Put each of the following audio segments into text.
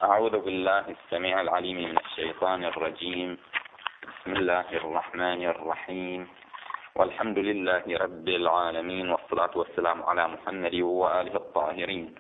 أعوذ بالله السميع العليم من الشيطان الرجيم. بسم الله الرحمن الرحيم، والحمد لله رب العالمين، والصلاة والسلام على محمد وآله الطاهرين.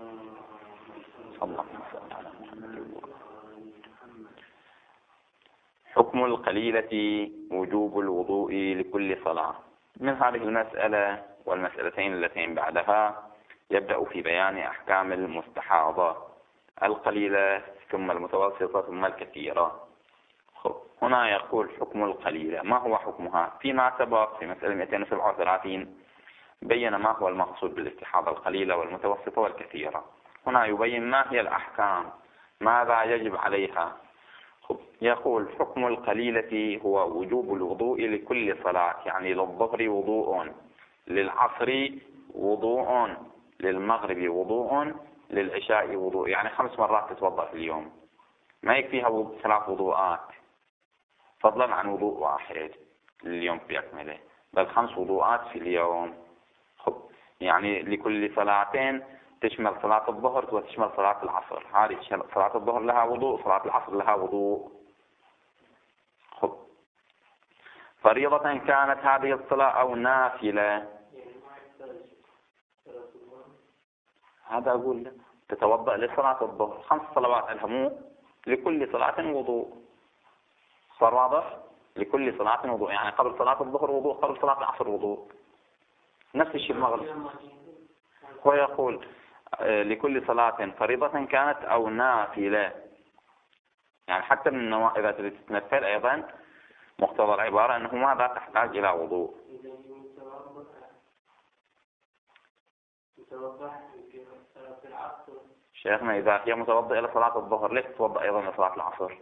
حكم القليلة وجوب الوضوء لكل صلاة. من هذه المسألة والمسألتين اللتين بعدها يبدأ في بيان أحكام المستحاضة، القليلة ثم المتوسطة ثم الكثيرة. هنا يقول حكم القليلة. ما هو حكمها؟ فيما سبق في مسألة 237 بين ما هو المقصود بالاستحاضة القليلة والمتوسطة والكثيرة. هنا يبين ما هي الأحكام، ماذا يجب عليها. يقول حكم القليلة هو وجوب الوضوء لكل صلاة، يعني للظهر وضوء، للعصر وضوء، للمغرب وضوء، للعشاء وضوء، يعني 5 مرات تتوضأ في اليوم. ما يكفيها 3 وضوءات فضلا عن وضوء واحد لليوم بأكمله، بل 5 وضوءات في اليوم. يعني لكل صلاتين تشمل صلاة الظهر وتشمل صلاة العصر. هذه صلاة الظهر لها وضوء، صلاة العصر لها وضوء. فريضة كانت هذه الصلاة أو نافلة. هذا أقول تتوضأ لصلاة الظهر 5 صلوات الهمو، لكل صلاة وضوء. صار واضح؟ لكل صلاة وضوء، يعني قبل صلاة الظهر وضوء، قبل صلاة العصر وضوء. نفس الشيء المغرب. هو يقول لكل صلاة فريضة كانت أو نافلة، يعني حتى من إذا تريد تتنفل أيضا مقتضى العبارة أنه ماذا تحتاج إلى وضوء. شيخنا إذا هي متوضئة إلى صلاة الظهر ليش تتوضأ أيضا لصلاة العصر؟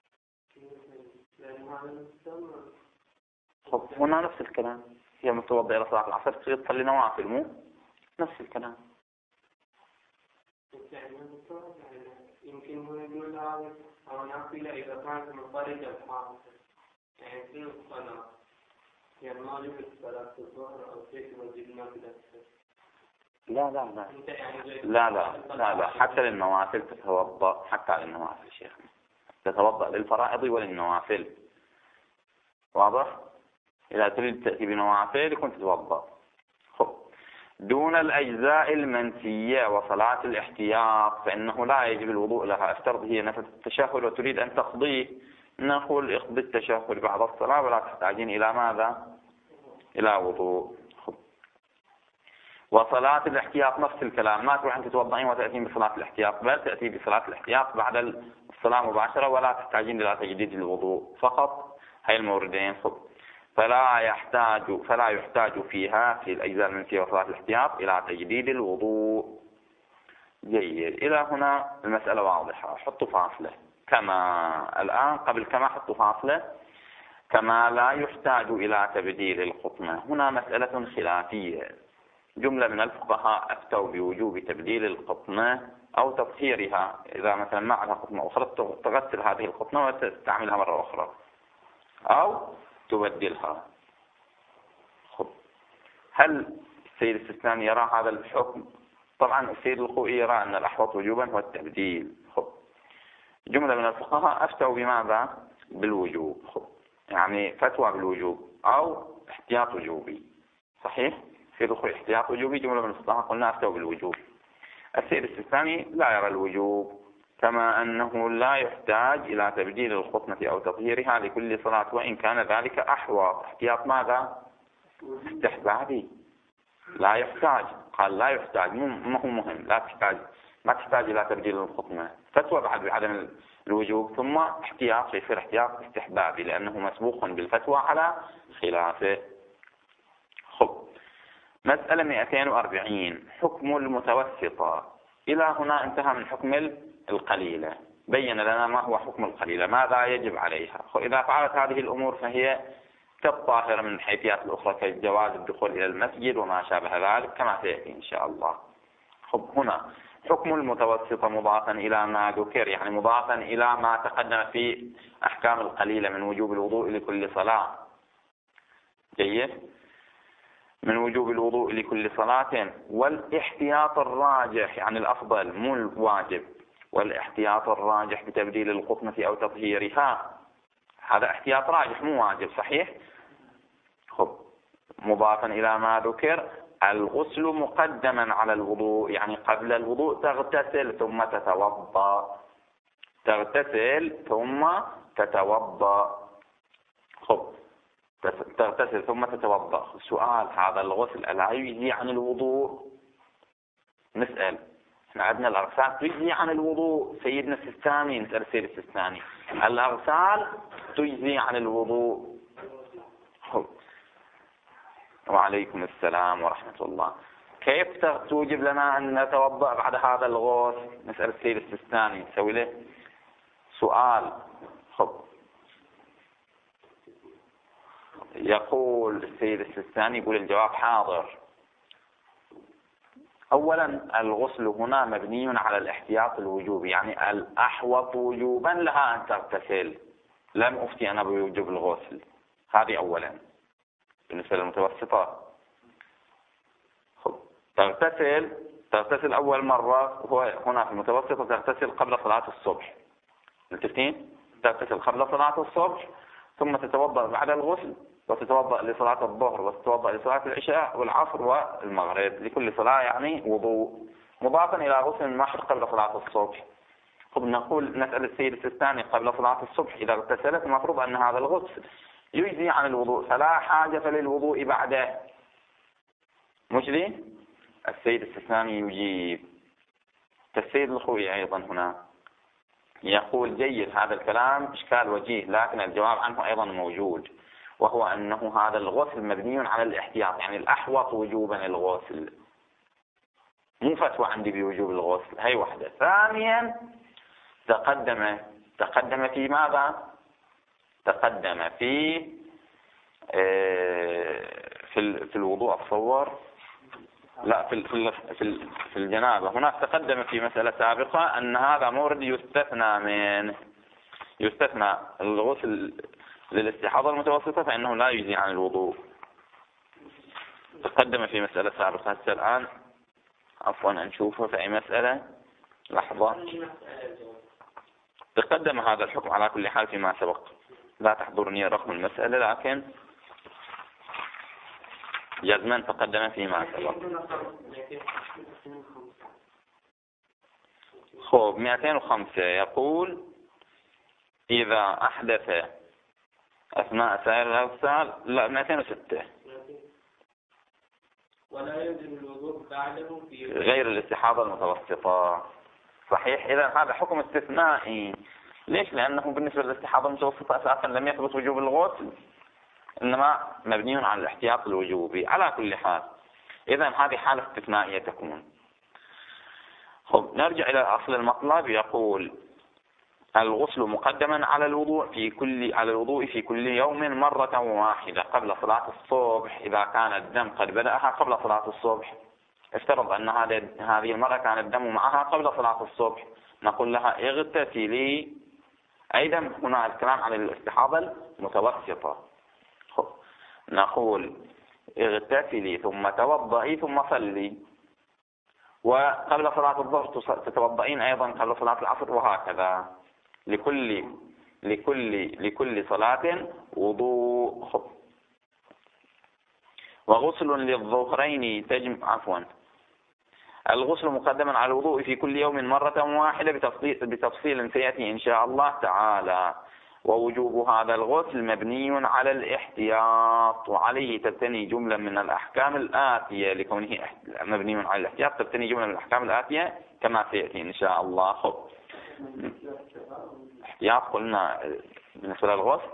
هنا نفس الكلام، هي متوضئة إلى صلاة العصر تصير تصلي نوافل، مو نفس الكلام. يمكن هو يقول هذا أو نافلة إذا كانت منفردة بحالها، يعني في الصلاة، يعني ما يجب صلاة الظهر أو شيء وجب نافلة. لا لا لا لا لا لا لا، حتى للنوافل تتوضأ، حتى للنوافل شيخنا تتوضأ للفرائض وللنوافل. واضح؟ إذا تريد تأتي بنوافل يكون تتوضأ. دون الأجزاء المنسية وصلاة الاحتياط فإنه لا يجب الوضوء لها. افترض هي نفس التشهد وتريد أن تقضيه، نقول اقضي التشهد بعد الصلاة ولا تحتاجين إلى ماذا؟ إلى وضوء. وصلاة الاحتياط نفس الكلام، ما تروح أن تتوضئين وتأتين بصلاة الاحتياط، بل تأتي بصلاة الاحتياط بعد الصلاة مباشرة ولا تحتاجين إلى تجديد الوضوء، فقط هاي الموردين. فلا يحتاج فيها في الأجزاء المنسية وصلاة الاحتياط إلى تجديد الوضوء. جيد، إلى هنا المسألة واضحة. حطوا فاصلة كما الآن، قبل كما حطوا فاصلة. كما لا يحتاج إلى تبديل القطنة. هنا مسألة خلافية. جملة من الفقهاء أفتوا بوجوب تبديل القطنة أو تطهيرها، إذا مثلا معها قطنة أخرى تغسل هذه القطنة وتستعملها مرة أخرى أو تبدلها. هل السيد السيستاني يرى هذا الحكم؟ طبعا السيد الخوئي يرى أن الأحوط وجوبا هو التبديل. جملة من الفقهاء أفتوا بماذا؟ بالوجوب، يعني فتوى بالوجوب أو احتياط وجوبي. صحيح؟ السيد الخوئي احتياط وجوبي، جملة من الفقهاء قلنا أفتوا بالوجوب. السيد السيستاني لا يرى الوجوب، كما أنه لا يحتاج إلى تبديل القطنة أو تطهيرها لكل صلاة، وإن كان ذلك أحوط. احتياط ماذا؟ استحبابي. لا يحتاج، قال لا يحتاج، ما هو مهم، ما تحتاج إلى تبديل القطنة. فتوى بعدم الوجوب، ثم احتياط يصير احتياط استحبابي لأنه مسبوق بالفتوى على خلافه. مسألة 240 حكم المتوسطة. إلى هنا انتهى من حكم القليلة، بين لنا ما هو حكم القليلة، ماذا يجب عليها. إذا فعلت هذه الأمور فهي كالطاهرة من الحيثيات الأخرى، كجواز الدخول إلى المسجد وما شابه ذلك كما سيأتي إن شاء الله. هنا حكم المتوسطة مضافا إلى ما ذكر، يعني مضافا إلى ما تقدم في أحكام القليلة من وجوب الوضوء لكل صلاة. جيد، من وجوب الوضوء لكل صلاة، والاحتياط الراجح يعني الأفضل مو الواجب، والاحتياط الراجح بتبديل القطنة أو تطهيرها. هذا احتياط راجح مو واجب، صحيح؟ خب، مضافا إلى ما ذكر، الغسل مقدما على الوضوء، يعني قبل الوضوء تغتسل ثم تتوضأ، تغتسل ثم تتوضأ. خب، تغتسل ثم تتوضأ. سؤال، هذا الغسل ألا يجزي عن الوضوء؟ نسأل، احنا عندنا الأغسال تجزي عن الوضوء. سيدنا السيستاني، نسأل السيد السيستاني، الأغسال تجزي عن الوضوء. خب. وعليكم السلام ورحمة الله. كيف توجب لنا أن نتوضأ بعد هذا الغسل؟ نسأل السيد السيستاني، نسوي له سؤال. خب، يقول السيد السيستاني، يقول الجواب حاضر. أولا، الغسل هنا مبني على الاحتياط الوجوبي، يعني الأحوط وجوبا لها أن تغتسل. لم أفتي أنا بوجوب الغسل، هذه أولا. بالنسبة للمتوسطة، تغتسل أول مرة، هو هنا في المتوسطة تغتسل قبل صلاة الصبح. متفقين؟ تغتسل قبل صلاة الصبح ثم تتوضأ بعد الغسل، وتتوضأ لصلاة الظهر، وتتوضأ لصلاة العشاء والعصر والمغرب، لكل صلاة يعني وضوء، مضافا إلى غسل المحض قبل صلاة الصبح. نقول، نسأل السيد السيستاني، قبل صلاة الصبح إذا اغتسلت المفروض أن هذا الغسل يجزي عن الوضوء، فلا حاجة للوضوء بعده. مش لي؟ السيد السيستاني يجيب. السيد الخوئي أيضا هنا يقول جيد، هذا الكلام إشكال وجيه، لكن الجواب عنه أيضا موجود، وهو أنه هذا الغسل مبني على الاحتياط، يعني الأحوط وجوبا الغسل، مو فتوى عندي بوجوب الغسل. هي واحدة. ثانيا، تقدم في ماذا؟ تقدم في الوضوء، أتصور لا، في الجنابة. هناك تقدم في مسألة سابقة أن هذا مورد يستثنى الغسل للاستحاضة المتوسطة، فإنه لا يجزي عن الوضوء. تقدم في مسألة سابقة. هسه الآن عفوا نشوفه في أي مسألة، لحظة. تقدم هذا الحكم على كل حال فيما سبق، لا تحضرني رقم المسألة، لكن جزما تقدم فيما سبق. خب، 205 يقول: إذا أحدث أثناء سائر الأغسال. لا، 206. ولا يجب الوضوء بعده في غير الاستحاضة المتوسطة. صحيح. إذا هذا حكم استثنائي. ليش؟ لأنه بالنسبة للاستحاضة المتوسطة أساسا لم يثبت وجوب الغسل، إنما مبني على الاحتياط الوجوبي. على كل حال، إذا هذه حالة استثنائية تكون. خب، نرجع إلى أصل المطلب. يقول: الغسل مقدما على الوضوء في كل يوم مرة واحدة قبل صلاة الصبح، إذا كان الدم قد بدأها قبل صلاة الصبح. افترض أن هذه المرة كان الدم معها قبل صلاة الصبح، نقول لها اغتسلي. أيضا هنا الكلام عن الاستحاضة المتوسطة. نقول اغتسلي ثم توضئي ثم صلي، وقبل صلاة الظهر تتوضئين أيضا قبل صلاة العصر، وهكذا لكل صلاة وضوء. وغسل للظهرين الغسل مقدما على الوضوء في كل يوم مرة واحدة بتفصيل سيأتي إن شاء الله تعالى. ووجوب هذا الغسل مبني على الاحتياط، وعليه تبتني جملة من الأحكام الآتية. لكونه مبني على الاحتياط تبتني جملة من الأحكام الآتية كما سيأتي إن شاء الله. احتياط قلنا بالنسبة للغسل،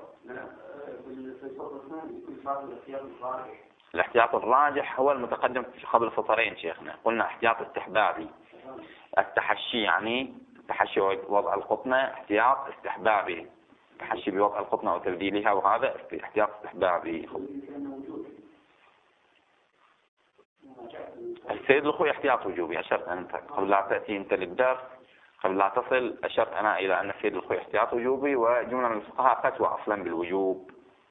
الاحتياط الراجح هو المتقدم قبل سطرين شيخنا. قلنا احتياط استحبابي. التحشي يعني التحشي وضع القطنة احتياط استحبابي، التحشي بوضع القطنة وتبديلها، وهذا احتياط استحبابي. السيد الأخوي احتياط وجوبي. أشرت أنت قبل لا تأتي أنت للدرس، قبل لا تصل، أشرت أنا إلى أن السيد الأخوي احتياط وجوبي، وجملة من الفقهاء فتوى أصلا بالوجوب.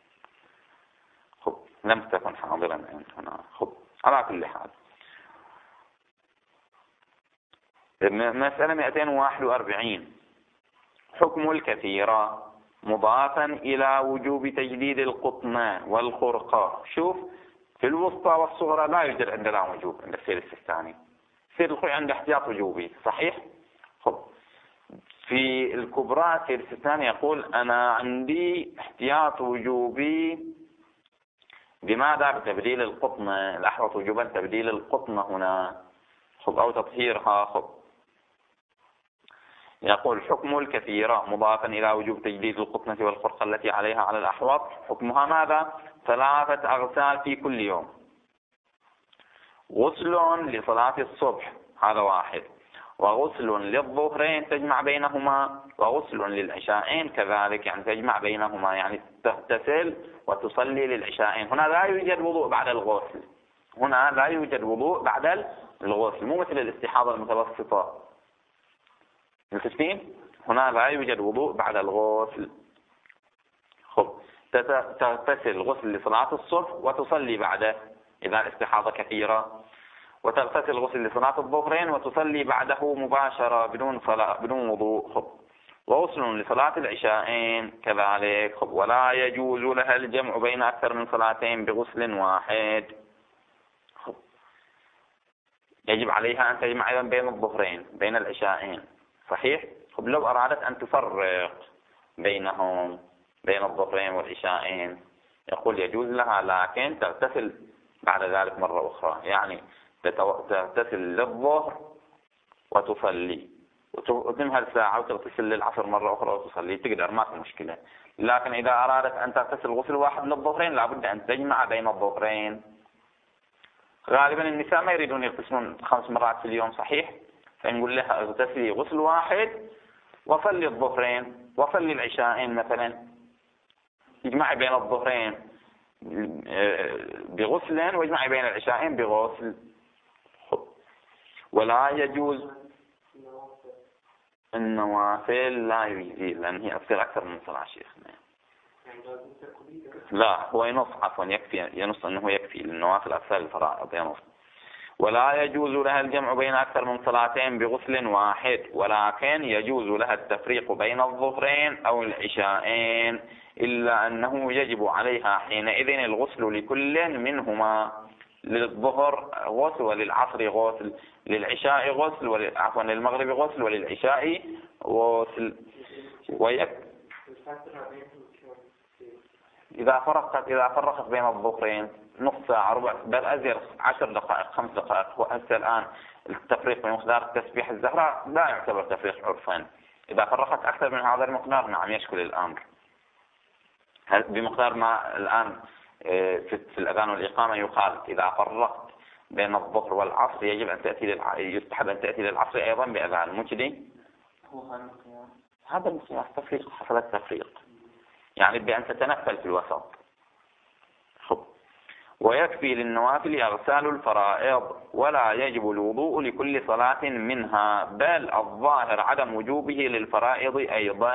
لم تكن حاضرا هنا. على كل حال، مسألة 241. حكم الكثيرة مضافا إلى وجوب تجديد القطن والخرقة. شوف، في الوسطى والصغرى لا يوجد عندنا وجوب عند السيد السيستاني. السيد الخوئي عنده احتياط وجوبي صحيح. خب في الكبرى السيد السيستاني يقول أنا عندي احتياط وجوبي. بماذا؟ بتبديل القطن. الأحوط وجوبا تبديل القطن هنا، خب، أو تطهيرها. خب يقول حكم الكثيرة مضافا إلى وجوب تجديد القطنة والخرقة التي عليها على الأحوط. حكمها ماذا؟ 3 أغسال في كل يوم. غسل لصلاة الصبح هذا واحد، وغسل للظهرين تجمع بينهما، وغسل للعشاءين كذلك، يعني تجمع بينهما، يعني تغتسل وتصلي للعشاءين. هنا لا يوجد وضوء بعد الغسل، هنا لا يوجد وضوء بعد الغسل، مو مثل الاستحاضة المتوسطة. متفقين؟ هنا لا يوجد وضوء بعد الغسل. خب تغتسل غسل لصلاة الصبح وتصلي بعده إذا الاستحاضة كثيرة، وتغتسل غسل لصلاة الظهرين وتصلي بعده مباشرة بدون صلاة بدون وضوء. خب وغسل لصلاة العشاءين كذلك. خب ولا يجوز لها الجمع بين أكثر من صلاتين بغسل واحد. خب يجب عليها أن تجمع أيضا بين الظهرين بين العشاءين صحيح. خب لو أرادت أن تفرق بينهم بين الظهرين والعشاءين يقول يجوز لها، لكن تغتسل بعد ذلك مرة أخرى، يعني تغتسل للظهر وتصلي وتمهل ساعة وتغتسل للعصر مرة أخرى وتصلي، تقدر ما في مشكلة. لكن إذا أرادت أن تغتسل غسل واحد للظهرين لابد أن تجمع بين الظهرين. غالبا النساء ما يريدون يغتسلون 5 مرات في اليوم صحيح، فنقول لها اغتسلي غسل واحد وصلي الظهرين وصلي العشاءين مثلا، يجمعي بين الظهرين بغسل واجمعي بين العشاءين بغسل. ولا يجوز النوافل، لا يجزي لأن هي أصير أكثر من صلاة شيخنا. لا هو ينص، عفوا يكفي، ينص أنه يكفي للنوافل أكثر الفرائض ينص. ولا يجوز لها الجمع بين أكثر من صلاتين بغسل واحد، ولكن يجوز لها التفريق بين الظهرين أو العشاءين، إلا أنه يجب عليها حينئذ الغسل لكل منهما، للظهر غسل وللعصر غسل، للعشاء غسل عفوا للمغرب غسل وللعشاء غسل. إذا فرقت بين الظهرين نص ساعة ربع بل أزيد 10 دقائق 5 دقائق، وهسه الآن التفريق بمقدار تسبيح الزهراء لا يعتبر تفريق عرفا. إذا فرقت أكثر من هذا المقدار نعم يشكل الأمر. بمقدار ما الآن في الأذان والإقامة يقال إذا فرقت بين الظهر والعصر يجب أن يستحب أن تأتي للعصر أيضا بأذان، مو كذي؟ هذا المقياس تفريق، حصل التفريق يعني بأن تتنفل في الوسط. خب ويكفي للنوافل أغسال الفرائض، ولا يجب الوضوء لكل صلاة منها، بل الظاهر عدم وجوبه للفرائض أيضا،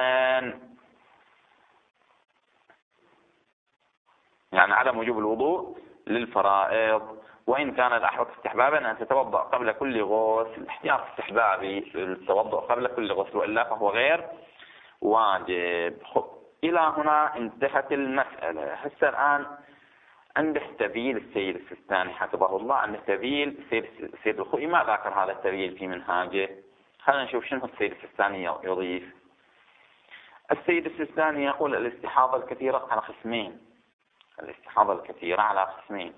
يعني عدم وجوب الوضوء للفرائض. وإن كان الأحوط استحبابا أن تتوضأ قبل كل غسل، احتياط استحبابي التوضأ قبل كل غسل، وإلا فهو غير واجب. إلى هنا انتهت المسألة. هسه الآن عنده تبيين السيد السيستاني حفظه الله، عنده تبيين السيد الخوئي ما ذكر هذا التبيين في منهاجه. خلينا نشوف شنو السيد السيستاني يضيف. السيد السيستاني يقول الاستحاضة الكثيرة على قسمين، الاستحاضة الكثيرة على قسمين.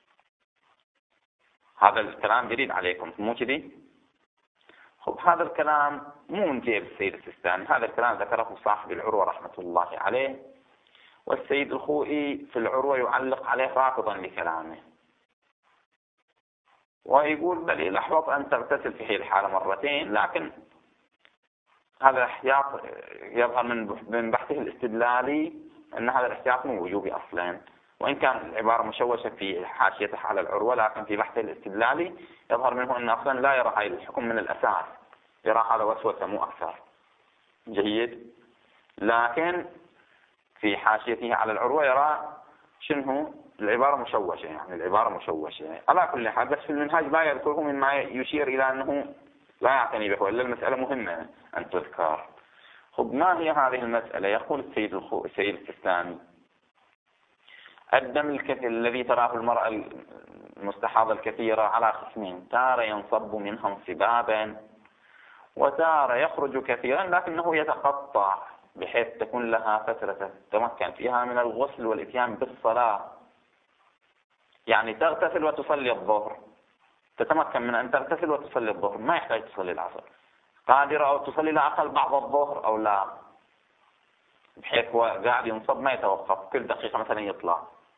هذا الكلام جديد عليكم مو كذي؟ خب هذا الكلام مو من جيب السيد السيستاني، هذا الكلام ذكره صاحب العروة رحمة الله عليه، والسيد الخوئي في العروة يعلق عليه رافضا لكلامه، ويقول بل الأحوط أن تغتسل في هذه الحالة مرتين، لكن هذا احتياط يظهر من بحثه الاستدلالي أن هذا الاحتياط مو وجوبي أصلا، وإن كان العبارة مشوشة في حاشيته على العروة، لكن في بحثه الاستدلالي يظهر منه أن أصلا لا يرى هذا الحكم من الأساس، يرى هذا وسوسة مو أكثر. جيد. لكن في حاشيته على العروة يرى شنو العبارة مشوشة، يعني العبارة مشوشة على كل حال. بس في المنهاج لا يذكره مما يشير إلى أنه لا يعتني به، وإلا المسألة مهمة أن تذكر. خب ما هي هذه المسألة؟ يقول السيد السيستاني: الدم الكثير الذي تراه المرأة المستحاضة الكثيرة على قسمين: تارة ينصب منها انصبابا، وتارة يخرج كثيرا لكنه يتقطع، بحيث تكون لها فترة تتمكن فيها من الغسل والإتيان بالصلاة. يعني تغتسل وتصلي الظهر، تتمكن من أن تغتسل وتصلي الظهر، ما يحتاج تصلي العصر، قادرة أو تصلي لا أقل بعض الظهر أو لا، بحيث هو قاعد ينصب ما يتوقف، كل دقيقة مثلا يطلع.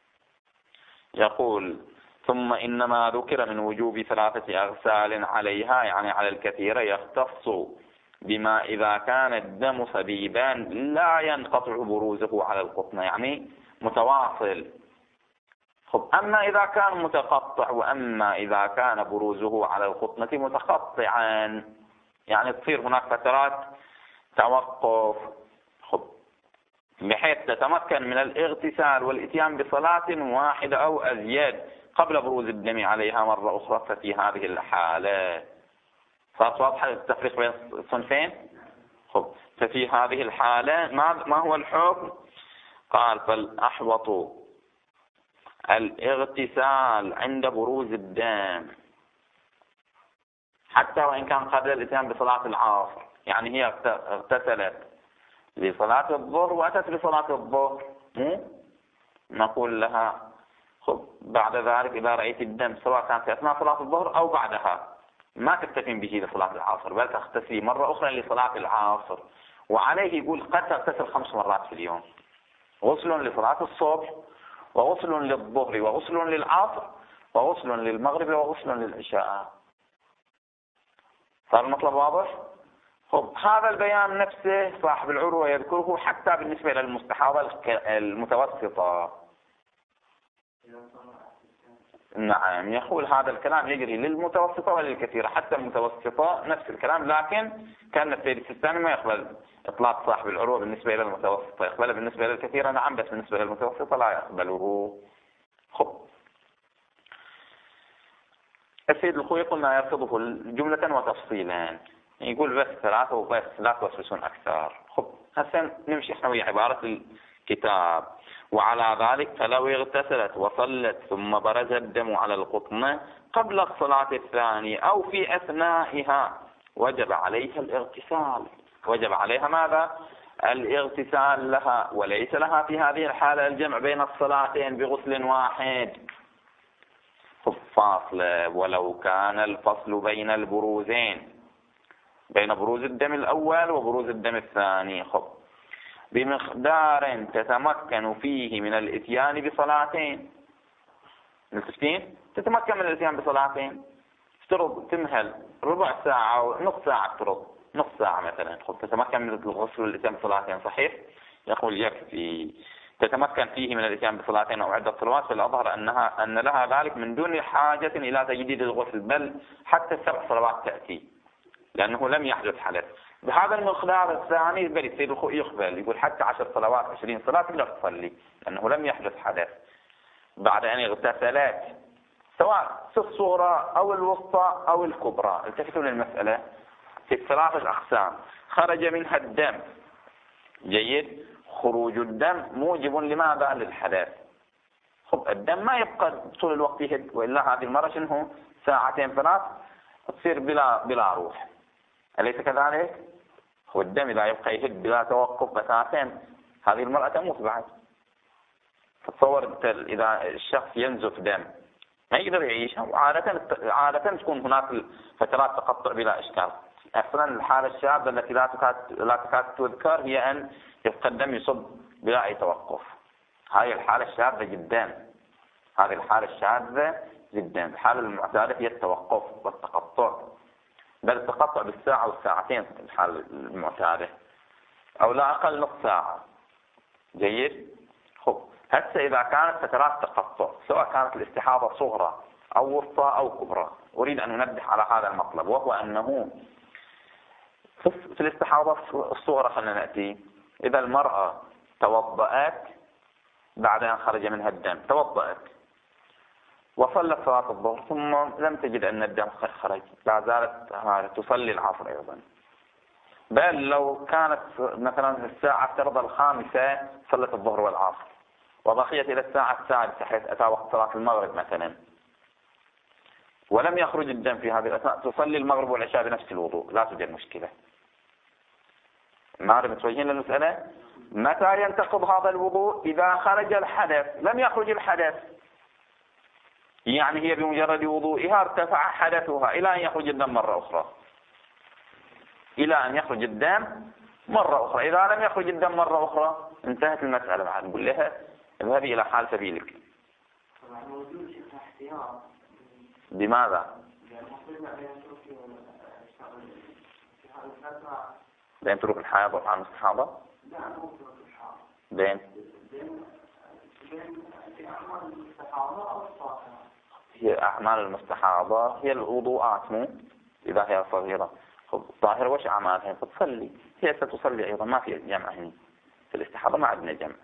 يقول: ثم إنما ذكر من وجوب 3 أغسال عليها، يعني على الكثيرة، يختص بما إذا كان الدم صبيبا لا ينقطع بروزه على القطنة، يعني متواصل. خب أما إذا كان متقطع، وأما إذا كان بروزه على القطنة متقطعا، يعني تصير هناك فترات توقف، خب بحيث تتمكن من الاغتسال والإتيان بصلاة واحدة أو أزيد قبل بروز الدم عليها مرة أخرى، ففي هذه الحالة صارت واضحة التفريق بين الصنفين. خب ففي هذه الحالة ما هو الحكم؟ قال: فالأحوط الاغتسال عند بروز الدم، حتى وإن كان قبل الإتيان بصلاة العصر. يعني هي اغتسلت لصلاة الظهر وأتت لصلاة الظهر، نقول لها: خب بعد ذلك إذا رأيت الدم سواء كان في أثناء صلاة الظهر أو بعدها، ما تكتفين به لصلاة العصر، بل تغتسلي مرة أخرى لصلاة العصر. وعليه يقول قد تغتسل 5 مرات في اليوم: غسل لصلاة الصبح، وغسل للظهر، وغسل للعصر، وغسل للمغرب، وغسل للعشاء. صار المطلب واضح؟ خب هذا البيان نفسه صاحب العروة يذكره حتى بالنسبة للمستحاضة المتوسطة. نعم، يقول هذا الكلام يجري للمتوسطة وللكثيرة، حتى المتوسطة نفس الكلام، لكن كان السيد السيستاني ما يقبل إطلاق صاحب العروة بالنسبة إلى المتوسطة، يقبله بالنسبة للكثيرة نعم، بس بالنسبة للمتوسطة لا يقبله. خب السيد الخوي قلنا يرفضه جملة وتفصيلا، يقول بس 3 وبس، لا توسوسون أكثر. خب هسه نمشي احنا ويا عبارة الكتاب: وعلى ذلك فلو اغتسلت وصلت ثم برز الدم على القطنة قبل الصلاة الثانية أو في أثنائها وجب عليها الاغتسال. وجب عليها ماذا؟ الاغتسال لها، وليس لها في هذه الحالة الجمع بين الصلاتين بغسل واحد. فاصلة: ولو كان الفصل بين البروزين، بين بروز الدم الأول وبروز الدم الثاني، خب بمقدار تتمكن فيه من الاتيان بصلاتين. متفقين؟ تتمكن من الاتيان بصلاتين، افترض تمهل ربع ساعة أو نص ساعة، افترض نص ساعة مثلا، خب تتمكن من الغسل والاتيان بصلاتين، صحيح؟ يقول يكفي. تتمكن فيه من الاتيان بصلاتين أو عدة صلوات، فالأظهر أن لها ذلك من دون حاجة إلى تجديد الغسل، بل حتى 7 صلوات تأتي، لأنه لم يحدث حدث. بهذا المقدار الثاني بل السيد الخوئي يقبل، يقول حتى 10 صلوات 20 صلاة تقدر تصلي، لأنه لم يحدث حدث بعد أن اغتسلت، سواء في الصغرى أو الوسطى أو الكبرى. التفتوا للمسألة في 3 أقسام: خرج منها الدم، جيد، خروج الدم موجب لماذا؟ للحدث. خب الدم ما يبقى طول الوقت يهد، وإلا هذه المرة شنو 2 3 تصير بلا روح، أليس كذلك؟ هو الدم إذا يبقى يهد بلا توقف 2 هذه المرأة تموت بعد. تصور إذا الشخص ينزف دم ما يقدر يعيش، عادة تكون هناك فترات تقطع بلا إشكال. أصلا الحالة الشاذة التي لا تكاد تذكر هي أن يبقى الدم يصب بلا أي توقف. هذه الحالة الشاذة جدا، هذه الحالة الشاذة جدا. الحالة المعتادة هي التوقف والتقطع، بل التقطع بالساعة والساعتين الحالة المعتادة، أو لا أقل نص ساعة. جيد. خب هسه إذا كانت فترات تقطع، سواء كانت الاستحاضة صغرى أو وسطى أو كبرى، أريد أن ننبه على هذا المطلب، وهو أنه في الاستحاضة الصغرى خلينا نأتي. إذا المرأة توضأت بعد أن خرج منها الدم، توضأت وصلت صلاة الظهر ثم لم تجد أن الدم خرج، لا زالت تصلي العصر أيضا. بل لو كانت مثلا الساعة افترض 5 صلت الظهر والعصر، وبقيت إلى الساعة 6 حيث أتى وقت صلاة المغرب مثلا، ولم يخرج الدم في هذه الأثناء، تصلي المغرب والعشاء بنفس الوضوء، لا توجد مشكلة. ما متوجهين للمسألة؟ متى ينتقض هذا الوضوء؟ إذا خرج الحدث. لم يخرج الحدث، يعني هي بمجرد وضوئها ارتفع حدثها إلى أن يخرج الدم مرة أخرى، إلى أن يخرج الدم مرة أخرى. إذا لم يخرج الدم مرة أخرى انتهت المسألة. بعد نقول لها اذهبي إلى حال سبيلك. بماذا؟ بين ترك الحائض وأفعال المستحاضة؟ بين هي أعمال المستحاضة هي الوضوءات، مو إذا هي صغيرة. طاهرة وش أعمالها؟ فتصلي، هي ستصلي أيضا، ما في جمع هنا في الاستحاضة، ما عندنا جمع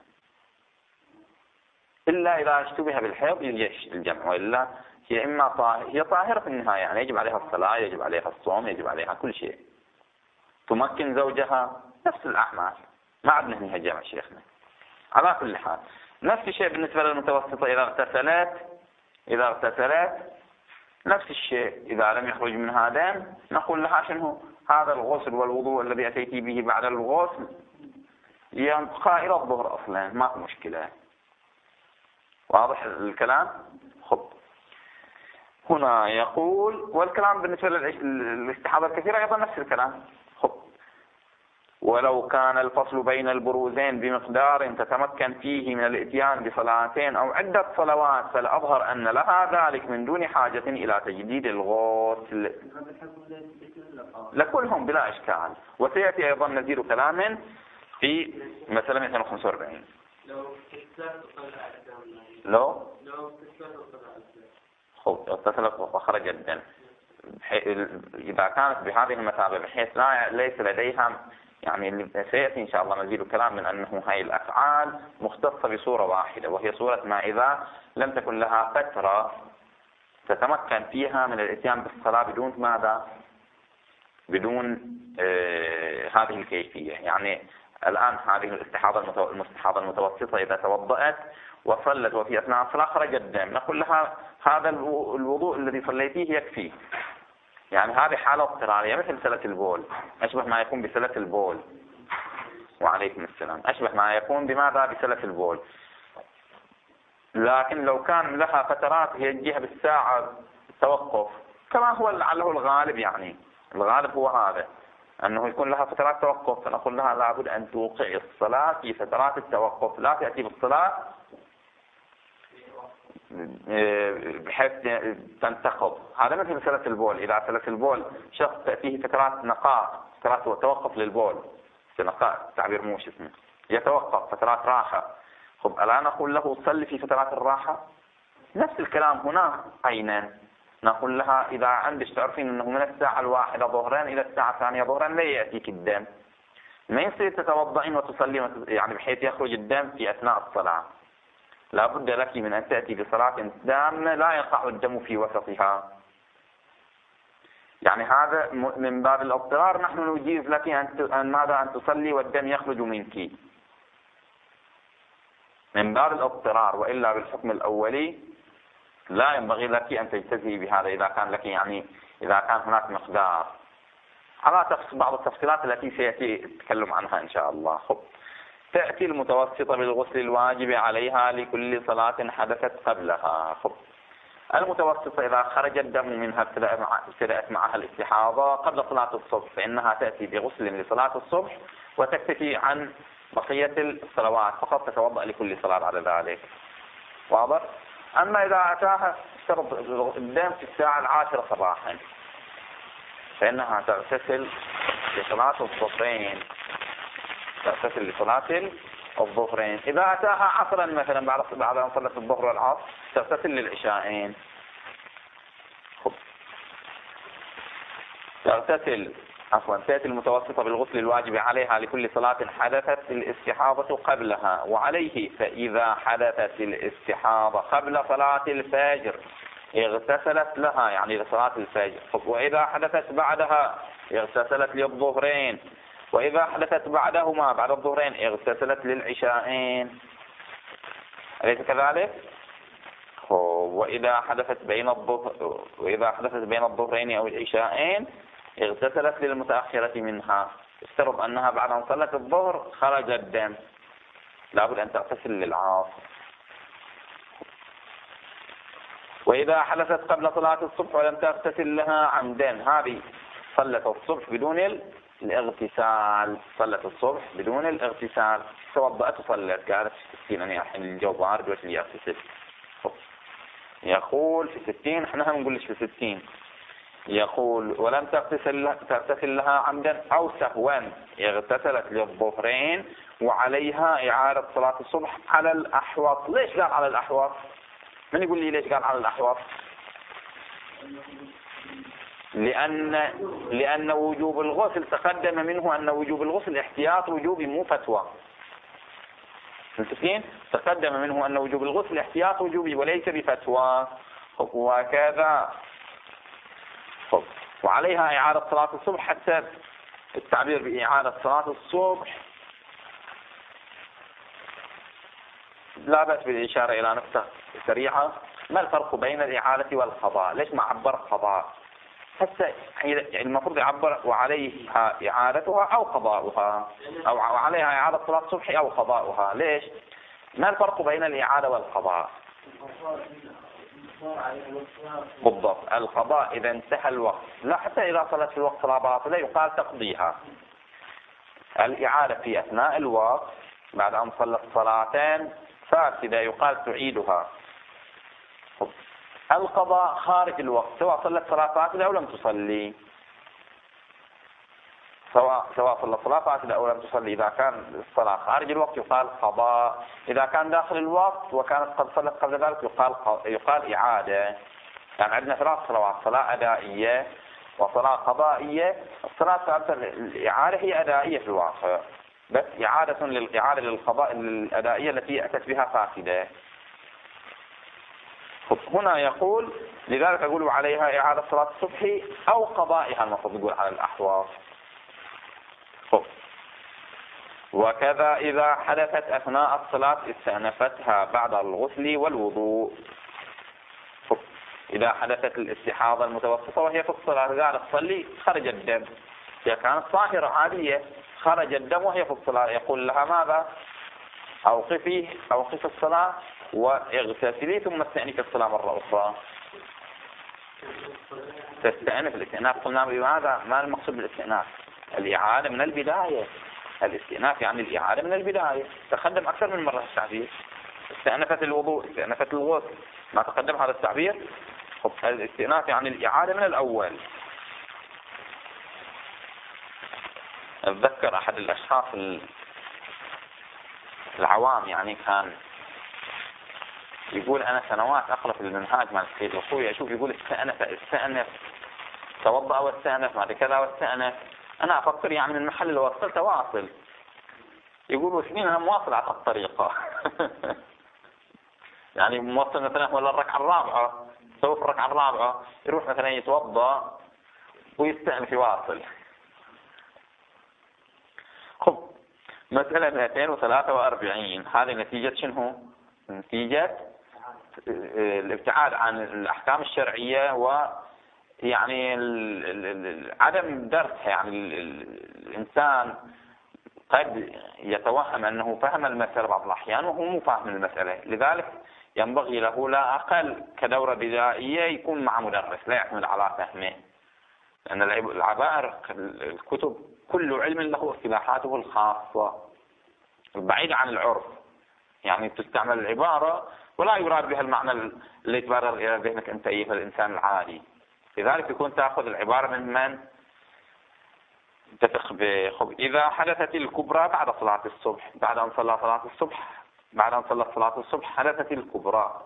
إلا إذا اشتبه بالحيض يجي الجمع، وإلا هي إما هي طاهرة في النهاية، يعني يجب عليها الصلاة، يجب عليها الصوم، يجب عليها كل شيء، تمكن زوجها، نفس الأعمال، ما عندنا هنا جمع شيخنا. على كل حال نفس الشيء بالنسبة للمتوسطة، إذا اغتسلت نفس الشيء، إذا لم يخرج منها دم نقول لها شنو؟ هذا الغسل والوضوء الذي أتيتي به بعد الغسل يبقى إلى الظهر أصلا، ما في مشكلة. واضح الكلام؟ خب هنا يقول، والكلام بالنسبة للاستحاضة الكثيرة أيضا نفس الكلام. خب ولو كان الفصل بين البروزين بمقدار تتمكن فيه من الاتيان بصلاتين أو عدة صلوات، فالأظهر أن لها ذلك من دون حاجة إلى تجديد الغسل لكلهم بلا إشكال. وسيأتي أيضا نزيد كلام في مسألة 245. لو اتصلت وخرج الدم إذا كانت بهذه المثابة بحيث ليس لديها، يعني سيأتي إن شاء الله نزيد كلام من أنه هاي الأفعال مختصة بصورة واحدة، وهي صورة ما إذا لم تكن لها فترة تتمكن فيها من الاتيان بالصلاة بدون ماذا؟ بدون هذه الكيفية. يعني الآن هذه المستحاضة المتوسطة إذا توضأت وصلت وفي أثناء الصلاة خرج الدم، نقول لها هذا الوضوء الذي صليتيه يكفي. يعني هذه حالة اضطرارية مثل سلة البول، أشبه ما يكون بسلة البول. وعليكم السلام. أشبه ما يكون بماذا؟ بسلة البول. لكن لو كان لها فترات هي تجيها بالساعة توقف، كما هو لعله الغالب، يعني الغالب هو هذا أنه يكون لها فترات توقف، فنقول لها لابد أن توقعي الصلاة في فترات التوقف، لا تأتي بالصلاة بحيث تنتقض. هذا مثل سلة البول. إذا سلة البول شخص تأتيه فترات نقاء، فترات توقف للبول، نقاء تعبير موش اسمه، يتوقف فترات راحة. خب الآن نقول له صلي في فترات الراحة. نفس الكلام هنا أيضا، نقول لها إذا عندك تعرفين أنه من الساعة 1 ظهرا إلى الساعة 2 ظهرا لا يأتيك الدم، ما يصير تتوضئين وتصلي يعني بحيث يخرج الدم في أثناء الصلاة. لا بد لك من أن تأتي بصلاة تامة لا يقع الدم في وسطها. يعني هذا من باب الاضطرار نحن نجيز لك أن تصلي والدم يخرج منك من باب الاضطرار، وإلا بالحكم الأولي لا ينبغي لك أن تجتزئي بهذا. إذا كان لك يعني إذا كان هناك مقدار على بعض التفصيلات التي سيأتي التكلم عنها إن شاء الله. خب تأتي المتوسطة بالغسل الواجب عليها لكل صلاة حدثت قبلها. خب المتوسطة إذا خرج الدم منها ابتدأت معها الاستحاضة قبل صلاة الصبح، فإنها تأتي بغسل لصلاة الصبح وتكتفي عن بقية الصلوات، فقط تتوضأ لكل صلاة بعد ذلك. واضح؟ أما إذا أتاها الدم في الساعة 10 صباحا فإنها تغتسل لصلاة الظهرين، تغتسل لصلاة الظهرين. إذا أتاها عصرا مثلا بعد أن صلت الظهر والعصر تغتسل للعشاءين. تأتي المتوسطة بالغسل الواجب عليها لكل صلاة حدثت الاستحاضة قبلها وعليه، فإذا حدثت الاستحاضة قبل صلاة الفجر اغتسلت لها يعني لصلاة الفجر. وإذا حدثت بعدها اغتسلت للظهرين، وإذا حدثت بعدهما بعد الظهرين اغتسلت للعشاءين، أليس كذلك؟ وإذا حدثت بين الظهرين أو العشاءين اغتسلت للمتأخرة منها. افترض أنها بعد أن صلت الظهر خرج الدم، لابد أن تغتسل للعصر. وإذا حدثت قبل صلاة الصبح ولم تغتسل لها عمدا، هذه صلت الصبح بدون الاغتسال، صلت الصبح بدون الاغتسال، توضأت وصلت، قالت في 60 أنا الحين الجو بارد وش اللي أغتسل. يقول في 60، احنا هم نقولش في 60. يقول ولم تغتسل لها عمدا أو سهوا اغتسلت للظهرين وعليها إعادة صلاة الصبح على الأحوط. ليش قال على الأحوط؟ من يقول لي ليش قال على الأحوط؟ لأن وجوب الغسل تقدم منه أن وجوب الغسل احتياط وجوبي مو فتوى. متفقين؟ تقدم منه أن وجوب الغسل احتياط وجوبي وليس بفتوى. وكذا وعليها إعادة صلاة الصبح، حتى التعبير بإعادة صلاة الصبح لا بأس بالإشارة إلى نقطة سريعة. ما الفرق بين الإعادة والقضاء؟ ليش ما عبر قضاء؟ حتى يعني المفروض يعبر وعليها إعادتها أو قضاؤها، أو عليها إعادة صلاة الصبح أو قضاؤها. ليش؟ ما الفرق بين الإعادة والقضاء؟ بالضبط، القضاء إذا انتهى الوقت، لا حتى إذا صلت في الوقت صلاة باطلة يقال تقضيها. الإعادة في أثناء الوقت بعد أن صلت صلاتين فاسدة يقال تعيدها. القضاء خارج الوقت، سواء صلت صلاة فاسدة أو لم تصلي، سواء صلت صلاة فاسدة أو لم تصلي. إذا كان الصلاة خارج الوقت يقال قضاء، إذا كان داخل الوقت وكانت قد صلت قبل ذلك يقال إعادة. يعني عندنا 3 صلوات، صلاة أدائية وصلاة قضائية. الصلاة الإعادة هي أدائية في الواقع، بس إعادة للقضاء الأدائية التي أتت بها فاسدة. هنا يقول لذلك أقول عليها إعادة صلاة الصبح أو قضائها، المفروض يقول على الأحوال. وكذا إذا حدثت أثناء الصلاة استأنفتها بعد الغسل والوضوء. إذا حدثت الاستحاضة المتوسطة وهي في الصلاة، قالت صلي خرج الدم، إذا كانت طاهرة عادية خرج الدم وهي في الصلاة، يقول لها ماذا؟ أوقفي الصلاة واغتسلي ثم استأنفي الصلاة مرة أخرى. تستأنف الاستئناف، قلنا بماذا؟ ما المقصود بالاستئناف؟ الإعادة من البداية. الاستئناف يعني الإعادة من البداية. تقدم أكثر من مرة التعبير، استأنفت الوضوء، استأنفت الغسل، ما تقدم هذا التعبير. الاستئناف يعني الإعادة من الأول. أتذكر أحد الأشخاص العوام يعني كان يقول أنا سنوات أقرأ في المنهاج مع السيد الخوي، أشوف يقول استأنف توضأ واستأنف بعد كذا واستأنف. أنا أفكر يعني من محل لو وصلت واصل، يقول وسنين أنا مواصل على الطريقة. يعني موصل مثلا ولا الركعة الرابعة، سوف الركعة الرابعة يروح مثلا يتوضأ ويستأنف يواصل. خب مسألة 243 هذه نتيجة شنو؟ نتيجة الابتعاد عن الأحكام الشرعية ويعني عدم درسها. يعني الإنسان قد يتوهم أنه فهم المسألة بعض الأحيان وهو مو فاهم المسألة، لذلك ينبغي له لا أقل كدورة بدائية يكون مع مدرس لا يعتمد على فهمه، لأن العبائر الكتب كل علم له اصطلاحاته الخاصة بعيدة عن العرف. يعني تستعمل العبارة ولا يراد بها المعنى اللي يتبرر إلى ذهنك أنت أيها الإنسان العادي، لذلك يكون تأخذ العبارة من تثق به. إذا حدثت الكبرى بعد صلاة الصبح، بعد أن صلى صلاة الصبح حدثت الكبرى،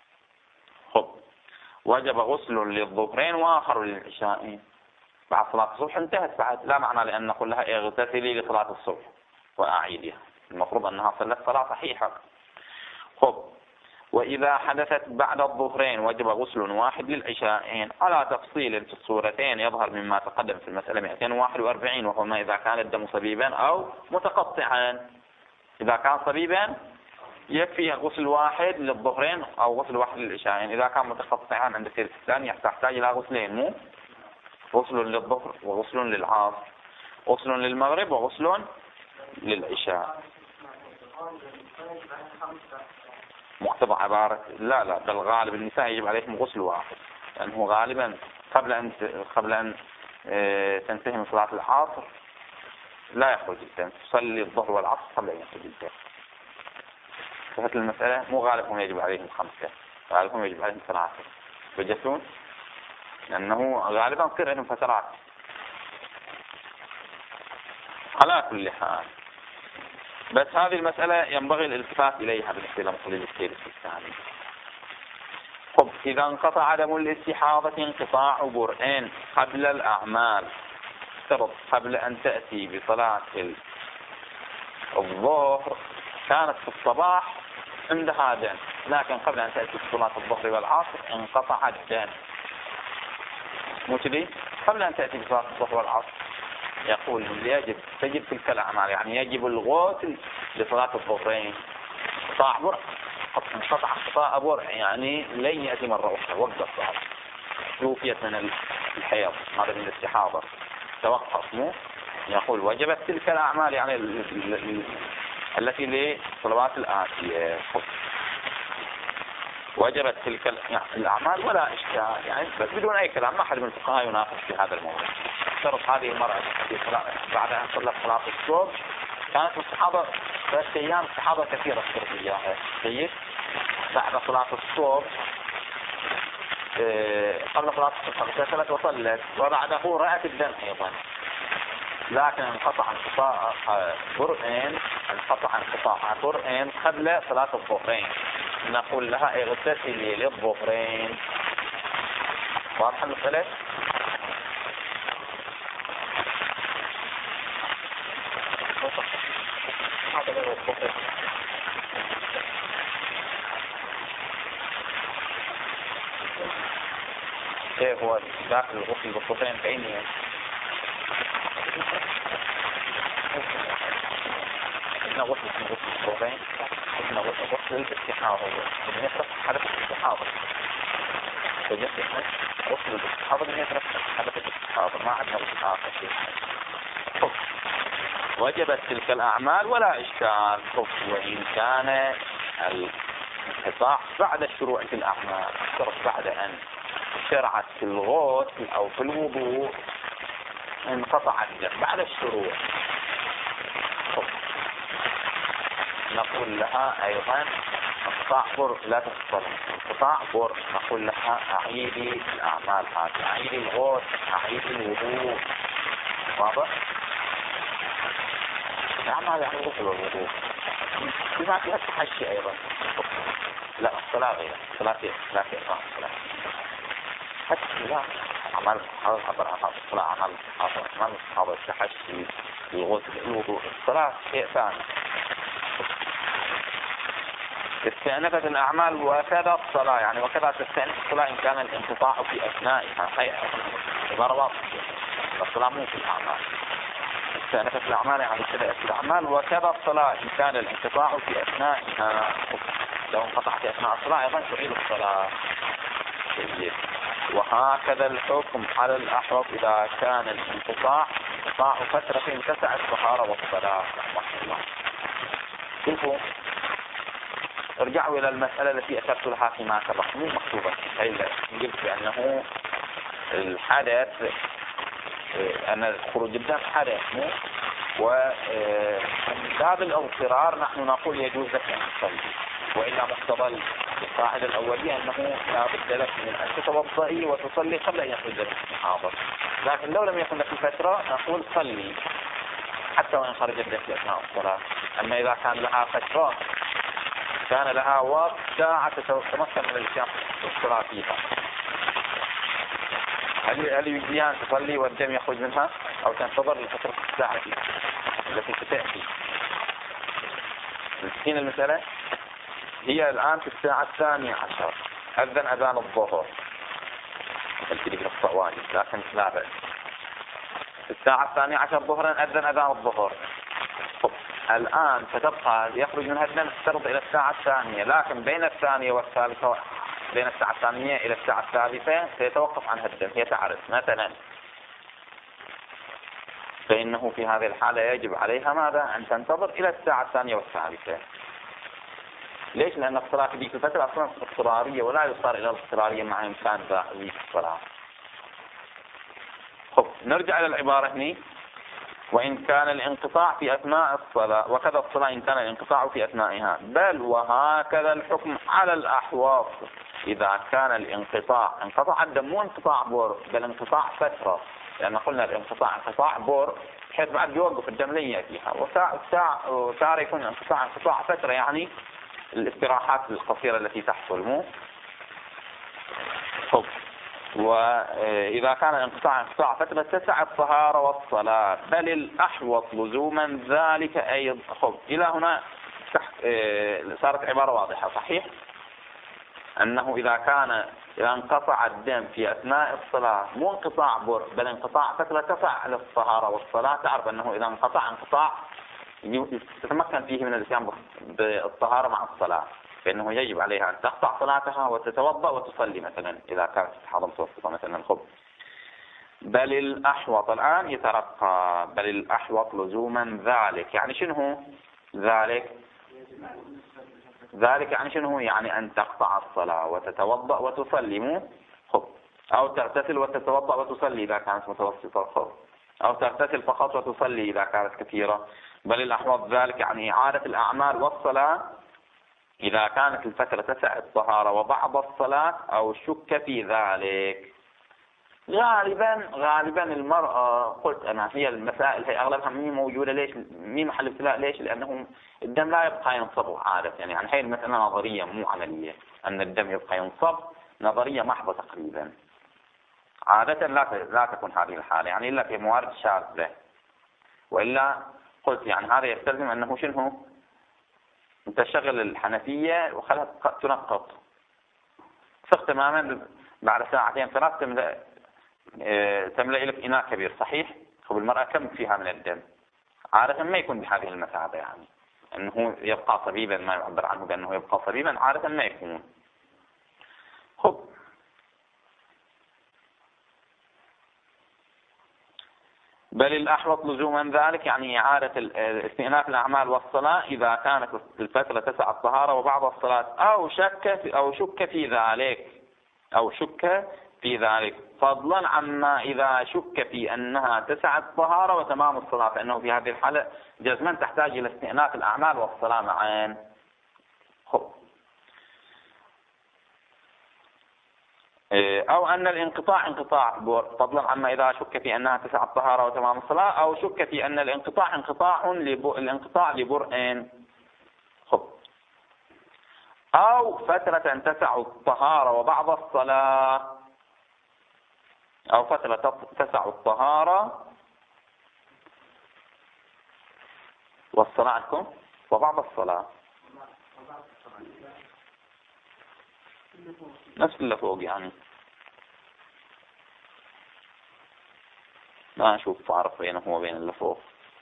وجب غسل للظهرين وآخر للعشاءين. بعد صلاة الصبح انتهت، بعد لا معنى لأن نقول لها اغتسلي لصلاة الصبح وأعيدها، المفروض أنها صلت صلاة صحيحة. وإذا حدثت بعد الظهرين وجب غسل واحد للعشاءين على تفصيل في الصورتين يظهر مما تقدم في المسألة 241، وهو ما إذا كان الدم صبيبا أو متقطعا. إذا كان صبيبا يكفي غسل واحد للظهرين أو غسل واحد للعشاءين. إذا كان متقطعا عند الثلث الثاني يحتاج إلى غسلين، مو غسل للظهر وغسل للعصر، غسل للمغرب وغسل للعشاء. مقتضى عبارة لا بل غالب النساء يجب عليهم غسل واحد، لأنه غالبا قبل أن تنتهي من صلاة العصر لا يخرج الدم، تصلي الظهر والعصر قبل أن يخرج الدم. فهذه المسألة مو غالبهم يجب عليهم 5، غالبهم يجب عليهم 3 بجسون، لأنه غالبا تصير عندهم فترات. على كل حال، بس هذه المسألة ينبغي الالتفات إليها بالنسبة لمقلد الثالث الثاني. طب إذا انقطع دم الاستحاضة انقطاع برئين قبل الأعمال، افترض قبل أن تأتي بصلاة الظهر كانت في الصباح عندها دم، لكن قبل أن تأتي بصلاة الظهر والعصر انقطع الدم، مو كذي؟ قبل أن تأتي بصلاة الظهر والعصر يقول تجب تلك الأعمال، يعني يجب الغسل لصلاة الظهرين. انقطاع برء، انقطع انقطاع برء يعني لن يأتي مرة أخرى، وقف صار توفيت من الحيض، هذا من الاستحاضة، توقف، مو يقول وجبت تلك الأعمال يعني التي للصلوات الآتية، وجبت تلك الأعمال ولا إشكال، يعني بس بدون أي كلام، ما أحد من الفقهاء يناقش في هذا الموضوع. افترض هذه المرأة بعد أن صلت صلاة الصبح كانت الصحابة 3 أيام، الصحابة كثيرة افترض إياها سيد، بعد صلاة الصبح قبل صلاة الصبح اغتسلت وصلت، وبعده رأت الدم أيضا، لكن انقطع انقطاع برئين قبل صلاة الظهرين، نقول لها اغتسلي للظهرين. واضح المسألة؟ ايه هو داخل الغسل بالظهرين بعينه؟ إحنا غسل الظهرين، إحنا غسل الاستحاضة، بنفرق حدث الاستحاضة، غسل الاستحاضة بنفرق حدث الاستحاضة، ما عندنا غسل آخر شيء. وجبت تلك الأعمال ولا إشكال، وإن كان الانقطاع بعد الشروع في الأعمال، بعد أن شرعت في الغسل أو في الوضوء انقطع الدم بعد الشروع، نقول لها أيضا انقطاع برء، لا تفصل انقطاع برء، نقول لها أعيدي الأعمال هذه، أعيدي الغسل، أعيدي الوضوء. واضح؟ الأعمال يعني الغسل والوضوء، بما فيها التحشي أيضا. لا الصلاة غير الصلاة حتى لا أعمال الصلاة، أعمال الصحابة، التحشي، الغسل، الوضوء، الصلاة شيء ثاني. استئنفت الأعمال وكذا الصلاة، يعني وكذا تستأنف الصلاة إن كان الانقطاع في أثنائها، عبارة واضحة، الصلاة مو في الأعمال. استأنفت الأعمال يعني ابتدأت الأعمال، وكذا الصلاة إن كان الانقطاع في أثنائها، لو انقطع في أثناء الصلاة أيضا تعيد الصلاة. وهكذا الحكم على الأحوط إذا كان الانقطاع فترة تسع الطهارة والصلاة. شوفوا، ارجعوا إلى المسألة التي أشرت لها فيما سبق، مو مكتوبة، قلت بأنه الحدث أن الخروج الدم حدث، ومن باب الاضطرار نحن نقول يجوز لك أن تصلي، وإلا مقتضى القاعدة الأولية أنه لا بد لك من أن تتوضئي وتصلي قبل أن يخرج دم الاستحاضة، لكن لو لم يكن لك فترة نقول صلي حتى وإن خرج الدم في أثناء الصلاة. أما إذا كان لها فترة، كان لها وقت ساعة تتمكن من الاتيان الصلاة فيها، هل يجزيها أن تصلي والدم يخرج منها أو تنتظر لفترة الساعة التي ستأتي؟ نسين المسألة؟ هي الآن في الساعة 12 أذن أذان الظهر، قلت لك نقطة واجب لكن لا بأس. الساعة 12 ظهرا أذن أذان الظهر. الآن ستبقى يخرج منها الدم تفترض إلى الساعة 2، لكن بين الثانية والثالثة، بين الساعة 2 إلى الساعة 3 سيتوقف عنها الدم. هي تعرف مثلا، فإنه في هذه الحالة يجب عليها ماذا؟ أن تنتظر إلى الساعة 2 والثالثة. ليش؟ لأن الصلاة في ذيك الفترة أصلا اضطرارية، ولا يصار إلى الاضطرارية مع إمكان ذيك الصلاة. نرجع إلى العبارة هنا. وإن كان الانقطاع في أثناء الصلاة، وكذا الصلاة إن كان الانقطاع في أثنائها. بل وهكذا الحكم على الأحواض إذا كان الانقطاع انقطاع الدم، مو انقطاع بور بل انقطاع فترة، لأن قلنا الانقطاع انقطاع بور بحيث بعد يوقف الدم لن يأتيها، وسار يكون انقطاع فترة، يعني الاستراحات القصيرة التي تحصل. مو وإذا كان الانقطاع فترة تسع الطهارة والصلاة، بل الأحوط لزوما ذلك أيضا. إلى هنا صارت عبارة واضحة. صحيح أنه إذا انقطع الدم في أثناء الصلاة، مو انقطاع بر بل انقطاع فترة تسع للطهارة والصلاة، تعرف أنه إذا انقطاع تتمكن فيه من الاتيان بالطهارة مع الصلاة، فإنه يجب عليها أن تقطع صلاتها وتتوضأ وتصلي مثلا إذا كانت استحاضة متوسطة مثلا. بل الأحوط الآن يترقى، بل الأحوط لزوما ذلك. يعني شنو ذلك؟ ذلك يعني شنو؟ يعني أن تقطع الصلاة وتتوضأ وتصلي. أو تغتسل وتتوضأ وتصلي إذا كانت متوسطة، أو تغتسل فقط وتصلي إذا كانت كثيرة. بل الأحوط ذلك يعني إعادة الأعمال والصلاة إذا كانت الفترة تسع الطهارة وبعض الصلاة أو شك في ذلك. غالبا المرأة، قلت أنا هي المسائل هي أغلبها مي موجودة. ليش مي محل ابتلاء؟ ليش؟ لأنه الدم لا يبقى ينصب عادة، يعني هي المسألة نظرية مو عملية، أن الدم يبقى ينصب نظرية محضة تقريبا. عادة لا تكون هذه الحالة، يعني إلا في موارد شاذة، وإلا قلت يعني هذا يستلزم أنه شنو؟ أنت تشغل الحنفية وخلها تنقط، ثق تماما بعد ساعتين 3 تملأ لك إناء كبير. صحيح؟ المرأة كم فيها من الدم؟ عادة ما يكون بهذه المثابة، يعني أنه يبقى صبيبا، ما يعبر عنه بأنه يبقى صبيبا، عادة ما يكون. بل الأحوط لزوما ذلك يعني إعادة استئناف الأعمال والصلاة إذا كانت الفترة تسع الطهارة وبعض الصلاة، أو شك في ذلك فضلا عما إذا شك في أنها تسع الطهارة وتمام الصلاة، فإنه في هذه الحالة جزما تحتاج إلى استئناف الأعمال والصلاة معا. أو أن الانقطاع انقطاع فضلا عما إذا شك في أنها تسع الطهارة وتمام الصلاة، أو شك في أن الانقطاع الانقطاع لبرء، أو فترة تسع الطهارة وبعض الصلاة، أو فترة تسع الطهارة والصلاة عندكم وبعض الصلاة نفس اللي فوق، يعني ما أشوف أعرف بينه وبين اللي فوق.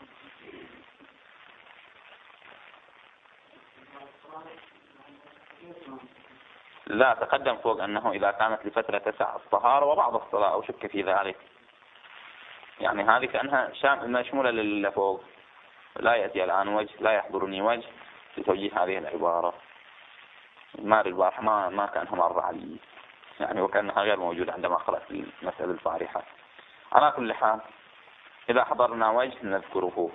لا، تقدم فوق أنه إذا كانت لفترة تسع الطهارة وبعض الصلاة أو شك في ذلك، يعني هذه كأنها مشمولة للي فوق. لا يأتي الآن وجه، لا يحضرني وجه لتوجيه هذه العبارة. مار البارحة ما كانها مر علي، يعني وكأنها غير موجودة عندما قرأت المسألة الفارحة. على كل حال إذا حضرنا وجه نذكره.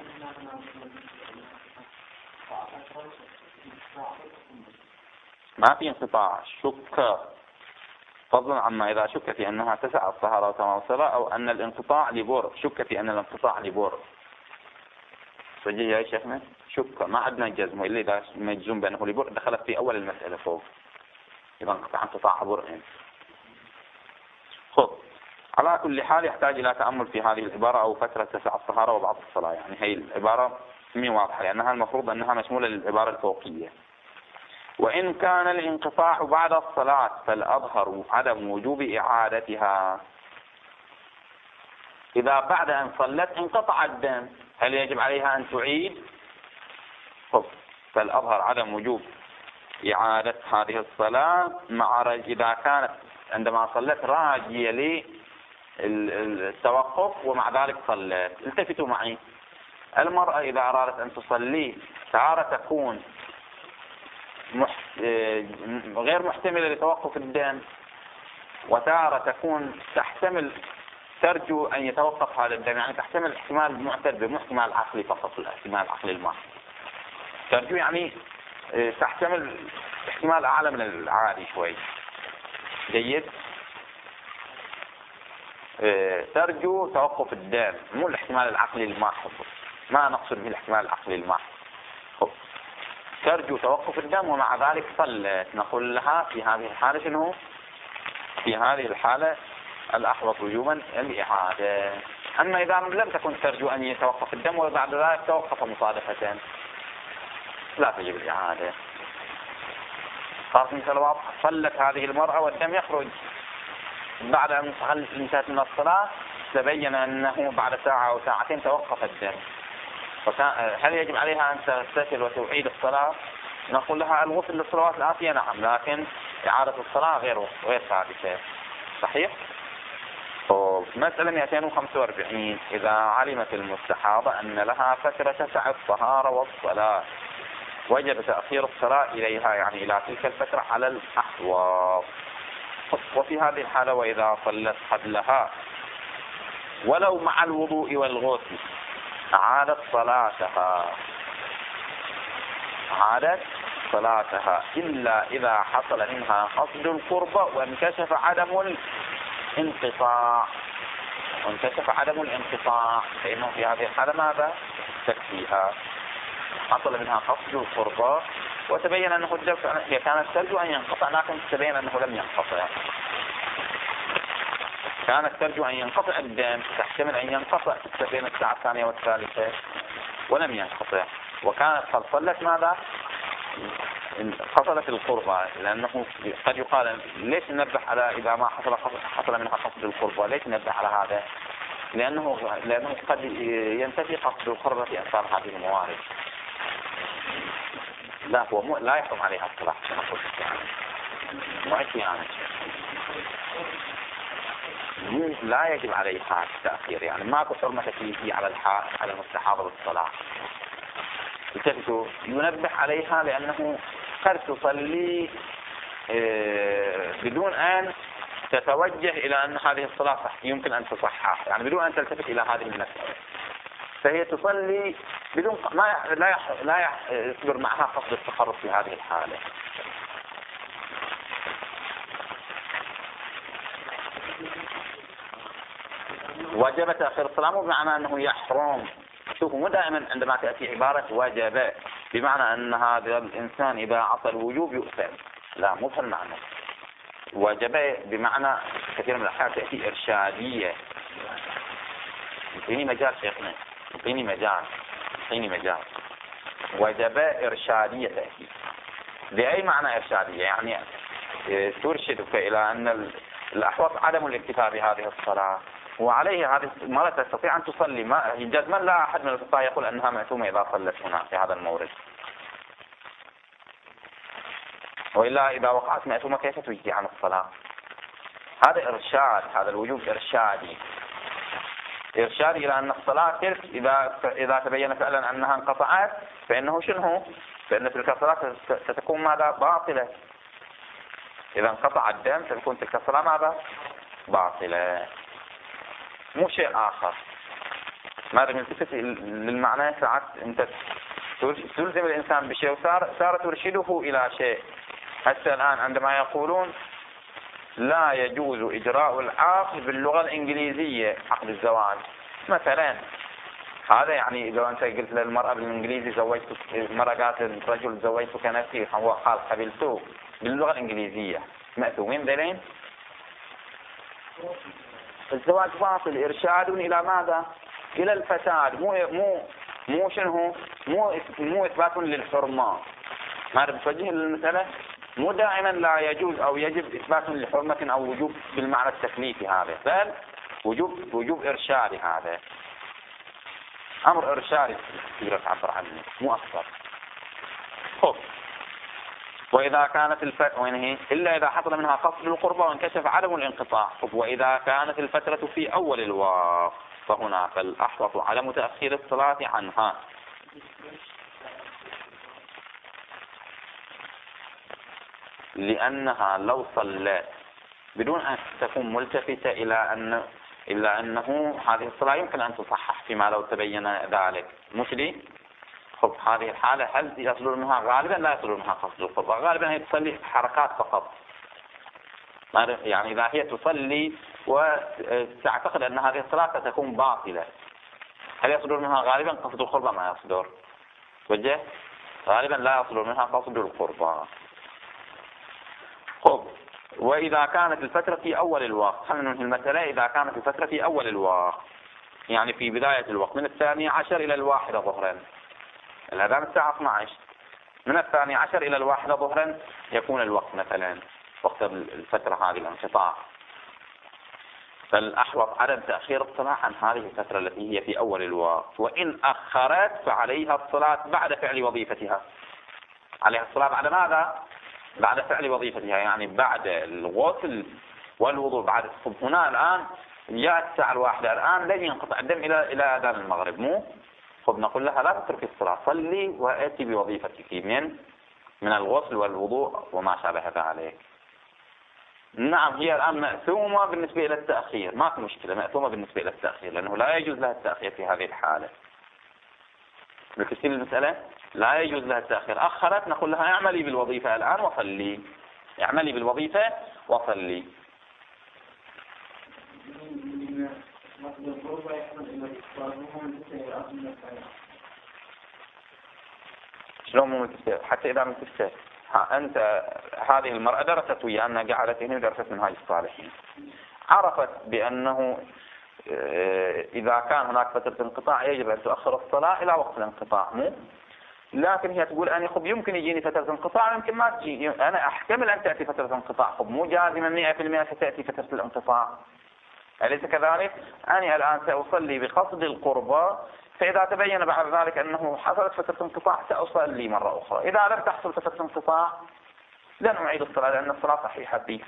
ما في انقطاع، شك فضلا عما إذا شك في أنها تسع الطهارة وتمام الصلاة، أو أن الانقطاع لبر، شك في أن الانقطاع لبر. سجل يا شيخنا، شك ما عندنا جزم، إلا إذا مجزوم بأنه لبر دخلت في أول المسألة فوق، إذا انقطاع برء. على كل حال يحتاج إلى تأمل في هذه العبارة، أو فترة تسع الطهارة وبعض الصلاة، يعني هي العبارة مي واضحة، لأنها المفروض أنها مشمولة للعبارة الفوقية. وإن كان الانقطاع بعد الصلاة فالأظهر عدم وجوب إعادتها. إذا بعد أن صلت انقطع الدم هل يجب عليها أن تعيد؟ فالأظهر عدم وجوب إعادة هذه الصلاة إذا كانت عندما صلت راجية للتوقف ومع ذلك صلت. التفتوا معي، المرأة إذا أرادت أن تصلي تارة تكون غير محتملة لتوقف الدم، وتارة تكون تحتمل ترجو أن يتوقف هذا الدم، يعني تحتمل احتمال معتد مو احتمال عقلي فقط، الاحتمال العقلي المحض. ترجو يعني تحتمل احتمال أعلى من العادي شوي. جيد. ترجو توقف الدم، مو الاحتمال العقلي المحض، ما نقصد به الاحتمال العقلي المحض. ترجو توقف الدم ومع ذلك صلت، نقول لها في هذه الحالة شنو؟ في هذه الحالة الأحوط وجوبا الإعادة. أما إذا لم تكن ترجو أن يتوقف الدم وبعد ذلك توقف مصادفة لا تجب الإعادة. صارت مثل واضح، صلت هذه المرأة والدم يخرج، بعد أن انتهت من الصلاة تبين أنه بعد ساعة أو ساعتين توقف الدم، هل يجب عليها أن تغتسل وتعيد الصلاة؟ نقول لها الغسل للصلوات الآتية نعم، لكن إعادة الصلاة غير ثابتة. صحيح؟ مسألة 245. إذا علمت المستحاضة أن لها فترة تسع الطهارة والصلاة وجب تأخير الصلاة إليها، يعني إلى تلك الفترة على الأحوط. وفي هذه الحالة وإذا صلت قبلها ولو مع الوضوء والغسل عادت صلاتها إلا إذا حصل منها قصد القربة وانكشف عدم الانقطاع، فإنه في هذه الحالة ماذا؟ تكفيها. حصل منها قصد القربة وتبين أنه الدم هي كانت ترجو أن ينقطع، لكن تبين أنه لم ينقطع. كانت ترجو أن ينقطع الدم، تحتمل أن ينقطع بين الساعة الثانية والثالثة ولم ينقطع، وكانت قد صلت ماذا؟ حصلت القربة. لأنه قد يقال ليش ننبه على إذا ما حصل منها قصد القربة؟ ليش ننبه على هذا؟ لأنه قد ينتفي قصد القربة في أمثال هذه الموارد. لا هو لا يحرم عليها الصلاة كما قلت، يعني لا يجب عليها التأخير، يعني ماكو حرمة تكليفية على المستحاضة بالصلاة. التفتوا، ينبه عليها لأنه قد تصلي بدون أن تتوجه إلى أن هذه الصلاة يمكن أن تصحح، يعني بدون أن تلتفت إلى هذه المسألة، فهي تصلي بدون لا يصدر معها قصد التخرج في هذه الحالة. وجب تأخير الصلاة مو بمعنى أنه يحرم. شوفوا، مو دائما عندما تأتي عبارة وجب بمعنى أن هذا الإنسان إذا عصى الوجوب يؤثم، لا مو بهالمعنى. وجب بمعنى كثير من الأحيان تأتي إرشادية. اعطيني مجال شيخنا، اعطيني مجال. وجب إرشادية تأتي. بأي معنى إرشادية؟ يعني ترشدك إلى أن الأحوط عدم الاكتفاء بهذه الصلاة، وعليه هذه المرأة تستطيع أن تصلي. ما جزما لا أحد من الفقهاء يقول أنها مأثومة إذا صلت هنا في هذا المورد، وإلا إذا وقعت مأثومة كيف تجزي عن الصلاة؟ هذا إرشاد، هذا الوجوب إرشادي إلى أن الصلاة تلك إذا تبين فعلا أنها انقطعت فإنه شنو؟ فإن تلك الصلاة ستكون ماذا؟ باطلة. إذا انقطع الدم ستكون تلك الصلاة ماذا؟ باطلة، مو شيء آخر. ماذا نلتفت للمعنى؟ ساعات أنت تلزم الإنسان بشيء وصار ترشده إلى شيء. حتى الآن عندما يقولون لا يجوز إجراء العقد باللغة الإنجليزية، عقد الزواج مثلا، هذا يعني إذا أنت قلت للمرأة بالإنجليزي زوجتك، المرأة قالت للرجل زوجتك نفسي، هو قال قبلته باللغة الإنجليزية، مأثومين ذلين؟ الزواج باطل، إرشاد إلى ماذا؟ إلى الفساد، مو شنو؟ مو إثبات للحرمة. ما بتوجه المسألة مو دائما لا يجوز أو يجب إثبات لحرمة أو وجوب بالمعنى التكليفي هذا، بل وجوب إرشادي، هذا أمر إرشادي تقدر تعبر عنه مو أكثر. خب وإذا كانت الفترة إلا إذا حصل منها قصد القربة وانكشف عدم الانقطاع. وإذا كانت الفترة في أول الوقت فهنا فالأحوط عدم تأخير الصلاة عنها. لأنها لو صلت بدون أن تكون ملتفتة إلى أنه هذه الصلاة يمكن أن تصحح فيما لو تبين ذلك، مش لي؟ خب هذه الحالة هل يصدر منها؟ غالبا لا يصدر منها قصد القربة، غالبا هي تصلي حركات فقط، يعني إذا هي تصلي وتعتقد أن هذه الصلاة ستكون باطلة هل يصدر منها غالبا قصد القربة؟ ما يصدر. وجه غالبا لا يصدر منها قصد القربة. خب وإذا كانت الفترة في أول الوقت، خلينا ننهي المسألة. إذا كانت الفترة في أول الوقت يعني في بداية الوقت من 12 إلى 1 ظهرا، الأذان الساعة 12، من 12 إلى 1 ظهرا يكون الوقت مثلا وقت الفترة هذه الانقطاع، فالأحوط عدم تأخير الصلاة عن هذه الفترة التي هي في أول الوقت. وإن أخرت فعليها الصلاة بعد فعل وظيفتها. عليها الصلاة بعد ماذا؟ بعد فعل وظيفتها، يعني بعد الغسل والوضوء. بعد هنا الآن جاءت الساعة 1، الآن لن ينقطع الدم إلى أذان المغرب، مو خب نقول لها لا تتركي الصلاة، صلي وأتي بوظيفتك من الغسل والوضوء وما شابه ذلك. نعم هي الآن مأثومة بالنسبة إلى التأخير، ما في مشكلة، مأثومة بالنسبة إلى التأخير لأنه لا يجوز لها التأخير في هذه الحالة. بكثير المسألة لا يجوز لها التأخير، أخرت نقول لها اعملي بالوظيفة الآن وصلي، اعملي بالوظيفة وصلي. شلون مو ملتفتة؟ حتى إذا ملتفتة أنت هذه المرأة درست ويانا، قعدت هنا ودرست منهاج الصالحين، عرفت بأنه إذا كان هناك فترة انقطاع يجب أن تؤخر الصلاة إلى وقت الانقطاع، مو لكن هي تقول أنا خب يمكن يجيني فترة انقطاع يمكن ما تجي، أنا أحتمل أن تأتي فترة انقطاع، خب مو جازما 100% ستأتي فترة الانقطاع، أليس كذلك؟ أنا الآن سأصلي بقصد القربة، فإذا تبين بعد ذلك أنه حصلت فترة انقطاع سأصلي مرة أخرى، إذا لم تحصل فترة انقطاع لن أعيد الصلاة لأن الصلاة صحيحة بي.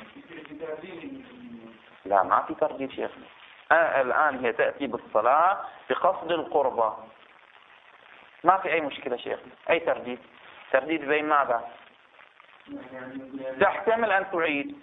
لا ما في ترديد شيخ، الآن هي تأتي بالصلاة بقصد القربة، ما في أي مشكلة شيخ، أي ترديد زي ماذا؟ تحتمل أن تعيد،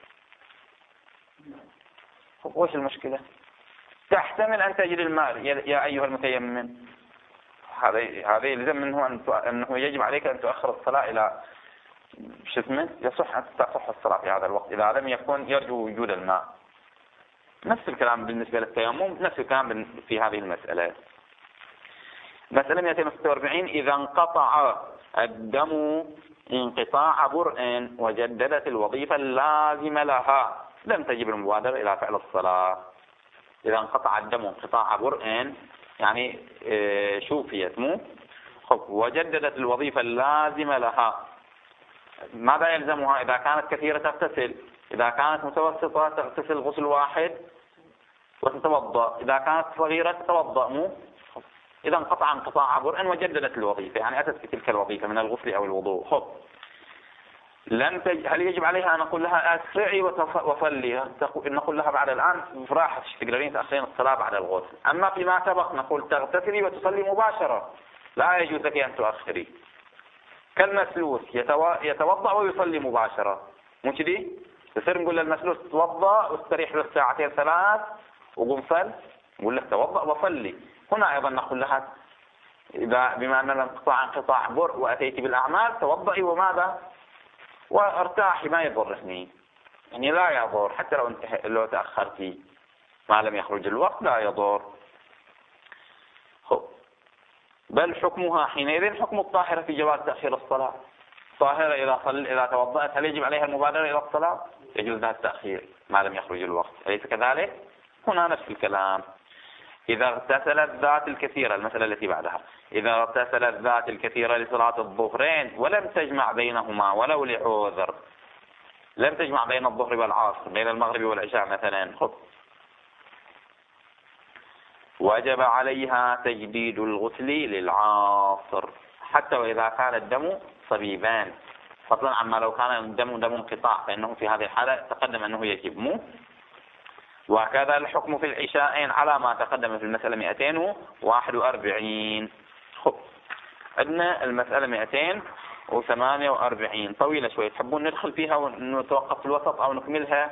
وش المشكلة؟ تحتمل أن تجري المال يا أيها المتيمم، هذا يلزم منه أنه يجب عليك أن تؤخر الصلاة إلى شو اسمه يصح أن تصح الصلاة في هذا الوقت إذا لم يكن يرجو وجود الماء. نفس الكلام بالنسبة للتيمم، نفس الكلام في هذه المسألة. مسألة 246 إذا انقطع الدم انقطاع برء وجددت الوظيفة اللازمة لها لم تجب المبادرة إلى فعل الصلاة. إذا انقطع الدم انقطاع برء يعني شوفيت مو خب وجددت الوظيفة اللازمة لها، ماذا يلزمها؟ إذا كانت كثيرة تغتسل، إذا كانت متوسطة تغتسل غسل واحد وتتوضأ، إذا كانت صغيرة تتوضأ مو. إذا انقطع انقطاع برء وجددت الوظيفة يعني أتت بتلك الوظيفة من الغسل أو الوضوء. خب هل يجب عليها أن نقول لها أسرعي وصلي؟ نقول لها بعد الآن راحت تقدرين تأخرين الصلاة بعد الغسل. أما فيما سبق نقول تغتسلي وتصلي مباشرة، لا يجوز لك أن تؤخري. كالمسلوس يتوضأ ويصلي مباشرة، مو كذي؟ يصير نقول للمسلوس توضأ واستريح له ساعتين 3 وقم صل، نقول لك توضأ وصلي. هنا أيضا نقول لها إذا بما أن الانقطاع انقطاع برء وأتيت بالأعمال توضئي وماذا وارتاحي ما يضرني، يعني لا يضر حتى لو تأخرتي ما لم يخرج الوقت لا يضر. بل حكمها حينئذ حكم الطاهرة في جواز تأخير الصلاة. طاهرة إذا توضأت هل يجب عليها المبادرة إلى الصلاة؟ يجوز لها التأخير ما لم يخرج الوقت، أليس كذلك؟ هنا نفس الكلام. إذا اغتسلت ذات الكثيرة، المسألة التي بعدها، إذا اغتسلت ذات الكثيرة لصلاة الظهرين ولم تجمع بينهما ولو لعذر، لم تجمع بين الظهر والعصر، بين المغرب والعشاء مثلا، وجب عليها تجديد الغسل للعاصر حتى وإذا كان الدم صبيبان، فضلا عما لو كان الدم دم انقطاع فإنه في هذه الحالة تقدم أنه يجب. وكذا الحكم في العشاءين على ما تقدم في المسألة 241. عندنا المسألة 248 طويلة شوية، تحبون ندخل فيها ونتوقف في الوسط أو نكملها؟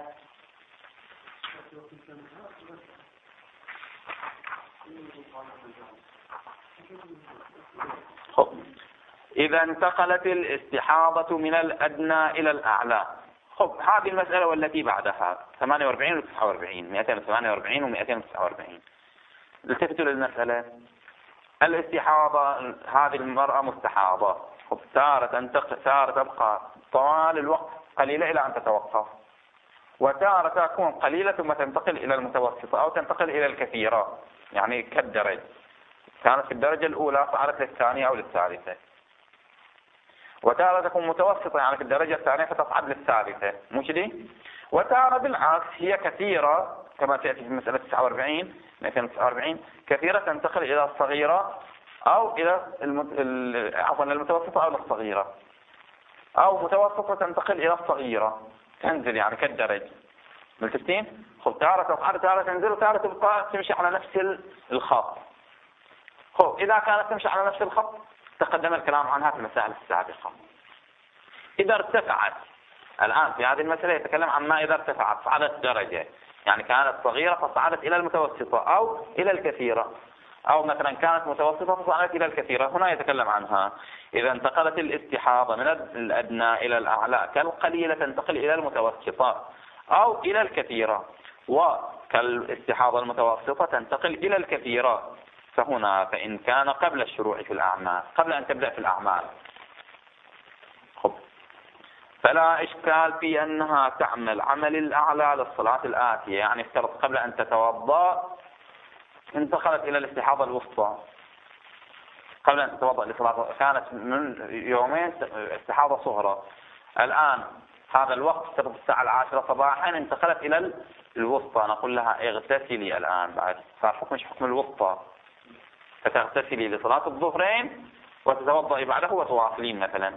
إذا انتقلت الاستحاضة من الأدنى إلى الأعلى. هذه المسألة والتي بعدها 48 و 49، 248 و 249. التفتوا للمسألة. الاستحاضة، هذه المرأة مستحاضة، تارة تبقى طوال الوقت قليلة إلى أن تتوقف، وتارة تكون قليلة ثم تنتقل إلى المتوسطة أو تنتقل إلى الكثيرة، يعني كالدرج، كانت في الدرجة الأولى صعدت للثانية أو للثالثة، وتارة تكون متوسطة يعني في الدرجة الثانية فتصعد للثالثة، مش دي؟ وتارة بالعكس هي كثيرة كما تأتي في مسألة 49 249، كثيرة تنتقل إلى الصغيرة أو إلى عفوا المتوسطة أو الصغيرة، أو متوسطة تنتقل إلى الصغيرة، تنزل يعني كالدرج. ملتفتين؟ تارة تصعد، تارة تنزل، وتارة تبقى تمشي على نفس الخط. إذا كانت تمشي على نفس الخط تقدم الكلام عنها في المسائل السابقة. إذا ارتفعت، الآن في هذه المسألة يتكلم عن ما إذا ارتفعت صعدت درجة، يعني كانت صغيرة فصعدت إلى المتوسطة أو إلى الكثيرة، أو مثلا كانت متوسطة فصعدت إلى الكثيرة، هنا يتكلم عنها. إذا انتقلت الاستحاضة من الأدنى إلى الأعلى كالقليلة تنتقل إلى المتوسطة أو إلى الكثيرة، وكالاستحاضة المتوسطة تنتقل إلى الكثيرة، فهنا فإن كان قبل الشروع في الأعمال، قبل أن تبدأ في الأعمال، فلا إشكال في أنها تعمل عمل الأعلى للصلاة الآتية. يعني افترض قبل أن تتوضأ انتقلت إلى الاستحاضة الوسطى، قبل أن تتوضأ لصلاة، كانت من يومين استحاضة صغرى، الآن هذا الوقت افترض الساعة 10 صباحا انتقلت إلى الوسطى، نقول لها اغتسلي الآن، بعد صار حكم الوسطى، فتغتسلي لصلاة الظهرين وتتوضئي بعده وتواصلين مثلا.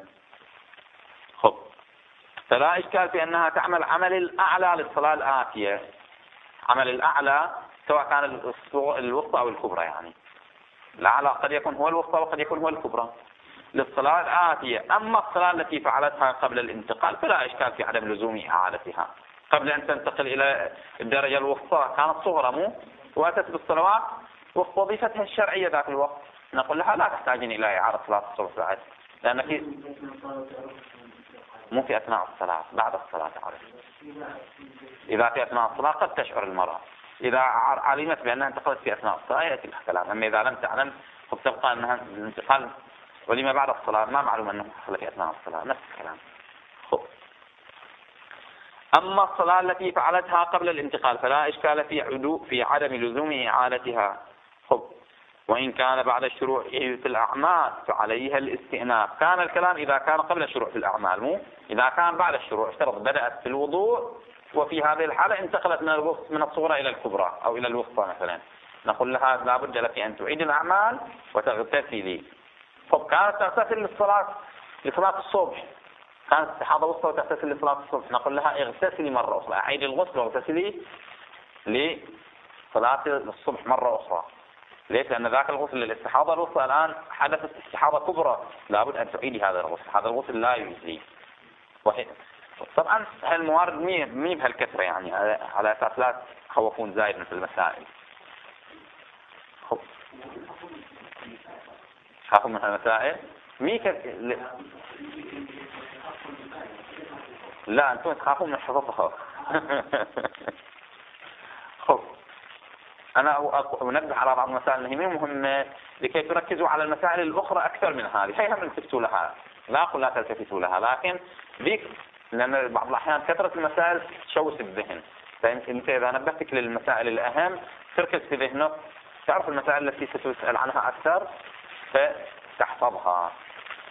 فلا إشكال في أنها تعمل عمل الأعلى للصلاة الآتية، عمل الأعلى سواء كان الوسطى أو الكبرى، يعني الأعلى قد يكون هو الوسطى وقد يكون هو الكبرى للصلاة الآتية. أما الصلاة التي فعلتها قبل الانتقال فلا إشكال في عدم لزوم إعادتها. قبل أن تنتقل إلى الدرجة الوسطى كانت صغرى وأتت بالصلوات ووظيفتها الشرعية ذاك الوقت، نقول لها لا تحتاجين إلى إعادة صلاة الصبح بعد، لأن في مو في أثناء الصلاة، بعد الصلاة تعرف. إذا في أثناء الصلاة قد تشعر المرأة، إذا علمت بأنها انتقلت في أثناء الصلاة يأتي الكلام، أما إذا لم تعلم فبتبقى أنها الانتقال ولما بعد الصلاة ما معلوم أنه حصل في أثناء الصلاة، نفس الكلام. أما الصلاة التي فعلتها قبل الانتقال فلا إشكال في عدم لزوم إعادتها. وإن كان بعد الشروع في الأعمال فعليها الاستئناف. كان الكلام إذا كان قبل الشروع في الأعمال، مو إذا كان بعد الشروع، افترض بدأت في الوضوء وفي هذه الحالة انتقلت من الصغرى إلى الكبرى أو إلى الوسطى مثلا، نقول لها لا بد لك أن تعيد الأعمال وتغتسلي. كانت تغتسل لصلاة الصبح، كانت استحاضة وسطى وتغتسل لصلاة الصبح، نقول لها اغتسلي مرة أخرى، أعيد الغسل واغتسلي لصلاة الصبح مرة أخرى. ليش؟ لأن ذاك الغسل للاستحاضة الوسطى الآن حدثت استحاضة كبرى، لابد أن تعيدي هذا الغسل، هذا الغسل لا يجزي. طبعا الموارد مي بهالكثرة، يعني على أساس لا تخوفون زايد مثل المسائل. خافوا من المسائل لا أنتم تخافون من حفظها. أنا أنبه على بعض المسائل اللي هي مهمة لكي تركزوا على المسائل الأخرى أكثر من هذه، هي هم تلتفتوا لها، لا أقول لا تلتفتوا لها، لكن ذيك لأن بعض الأحيان كثرة المسائل تشوش الذهن، فأنت إذا نبهتك للمسائل الأهم تركز في ذهنك تعرف المسائل التي ستسأل عنها أكثر فتحفظها.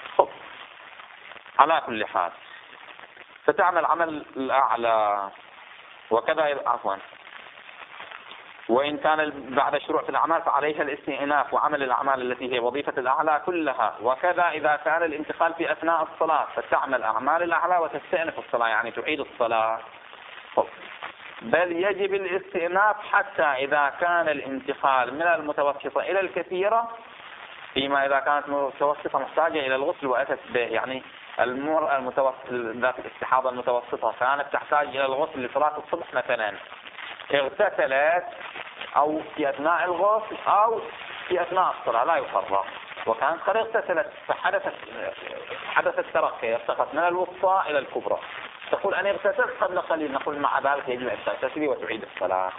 على كل حال فتعمل عمل الأعلى وكذا عفوا، وإن كان بعد الشروع في الأعمال فعليها الاستئناف وعمل الأعمال التي هي وظيفة الأعلى كلها، وكذا إذا كان الانتقال في أثناء الصلاة فتعمل أعمال الأعلى وتستأنف الصلاة، يعني تعيد الصلاة. بل يجب الاستئناف حتى إذا كان الانتقال من المتوسطة إلى الكثيرة، فيما إذا كانت المتوسطة محتاجة إلى الغسل وأتت به، يعني المرأة ذات الاستحاضة المتوسطة كانت تحتاج إلى الغسل لصلاة الصبح مثلا، اغتسلت أو في أثناء الغسل أو في أثناء الصلاة لا يفرق، وكانت قد اغتسلت فحدث الترقي، ارتقت من الوسطى إلى الكبرى، تقول أنا اغتسلت قبل قليل، نقول مع ذلك يجب أن تغتسلي وتعيد الصلاة.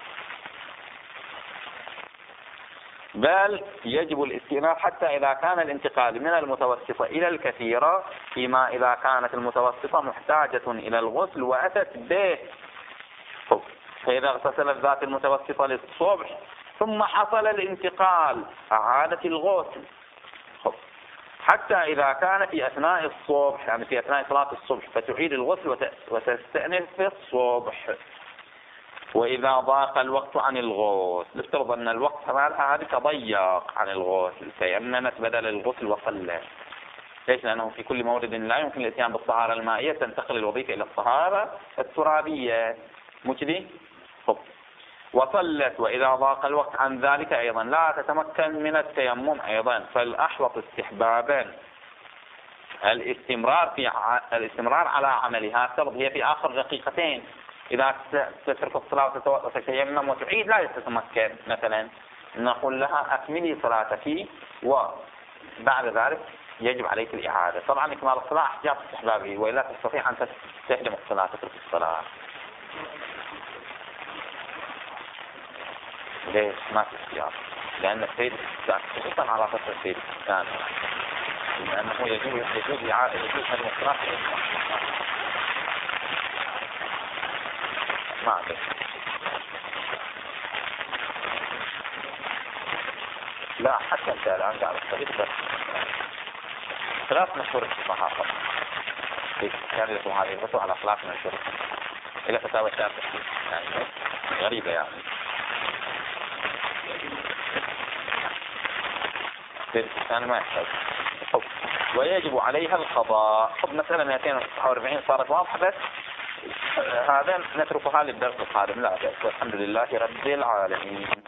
بل يجب الاستئناف حتى إذا كان الانتقال من المتوسطة إلى الكثيرة، فيما إذا كانت المتوسطة محتاجة إلى الغسل وأتت به، فإذا اغتسلت ذات المتوسطة للصبح ثم حصل الانتقال أعادت الغسل، حتى إذا كان في أثناء الصبح، يعني في أثناء صلاة الصبح فتعيد الغسل وتستأنف في الصبح. وإذا ضاق الوقت عن الغسل، افترض أن الوقت مالها هذه تضيق عن الغسل تيممت بدل الغسل وصلت. ليش؟ لأنه في كل مورد لا يمكن الاتيان بالطهارة المائية تنتقل الوظيفة إلى الطهارة الترابية، مجدي وصلت. وإذا ضاق الوقت عن ذلك أيضا لا تتمكن من التيمم أيضا، فالأحوط استحبابا الاستمرار على عملها. افترض هي في آخر دقيقتين إذا تترك الصلاة وتتيمم وتعيد لا تتمكن مثلا، نقول لها أكملي صلاتك وبعد ذلك يجب عليك الإعادة. طبعا إكمال الصلاة احتياط استحبابي، وإلا تستطيع أن تهدم الصلاة تترك الصلاة. ليش؟ ما في اختيار، لأن السيد خصوصا على فترة السيد الثاني، لأنه يجوز هدم الصلاة ما أدري. لا حتى أنت الآن قاعد الطريق بس ثلاث مشهور في الصحافة كان يقول هذه الفتوى على ثلاث مشهور إلى فتاوى ثابتة، يعني غريبة يعني. الإنسان ما يحتاج. ويجب عليها القضاء. مسألة 249 صارت واضحة، بس هذا نتركها للدرس القادم. لا بأس، والحمد لله رب العالمين.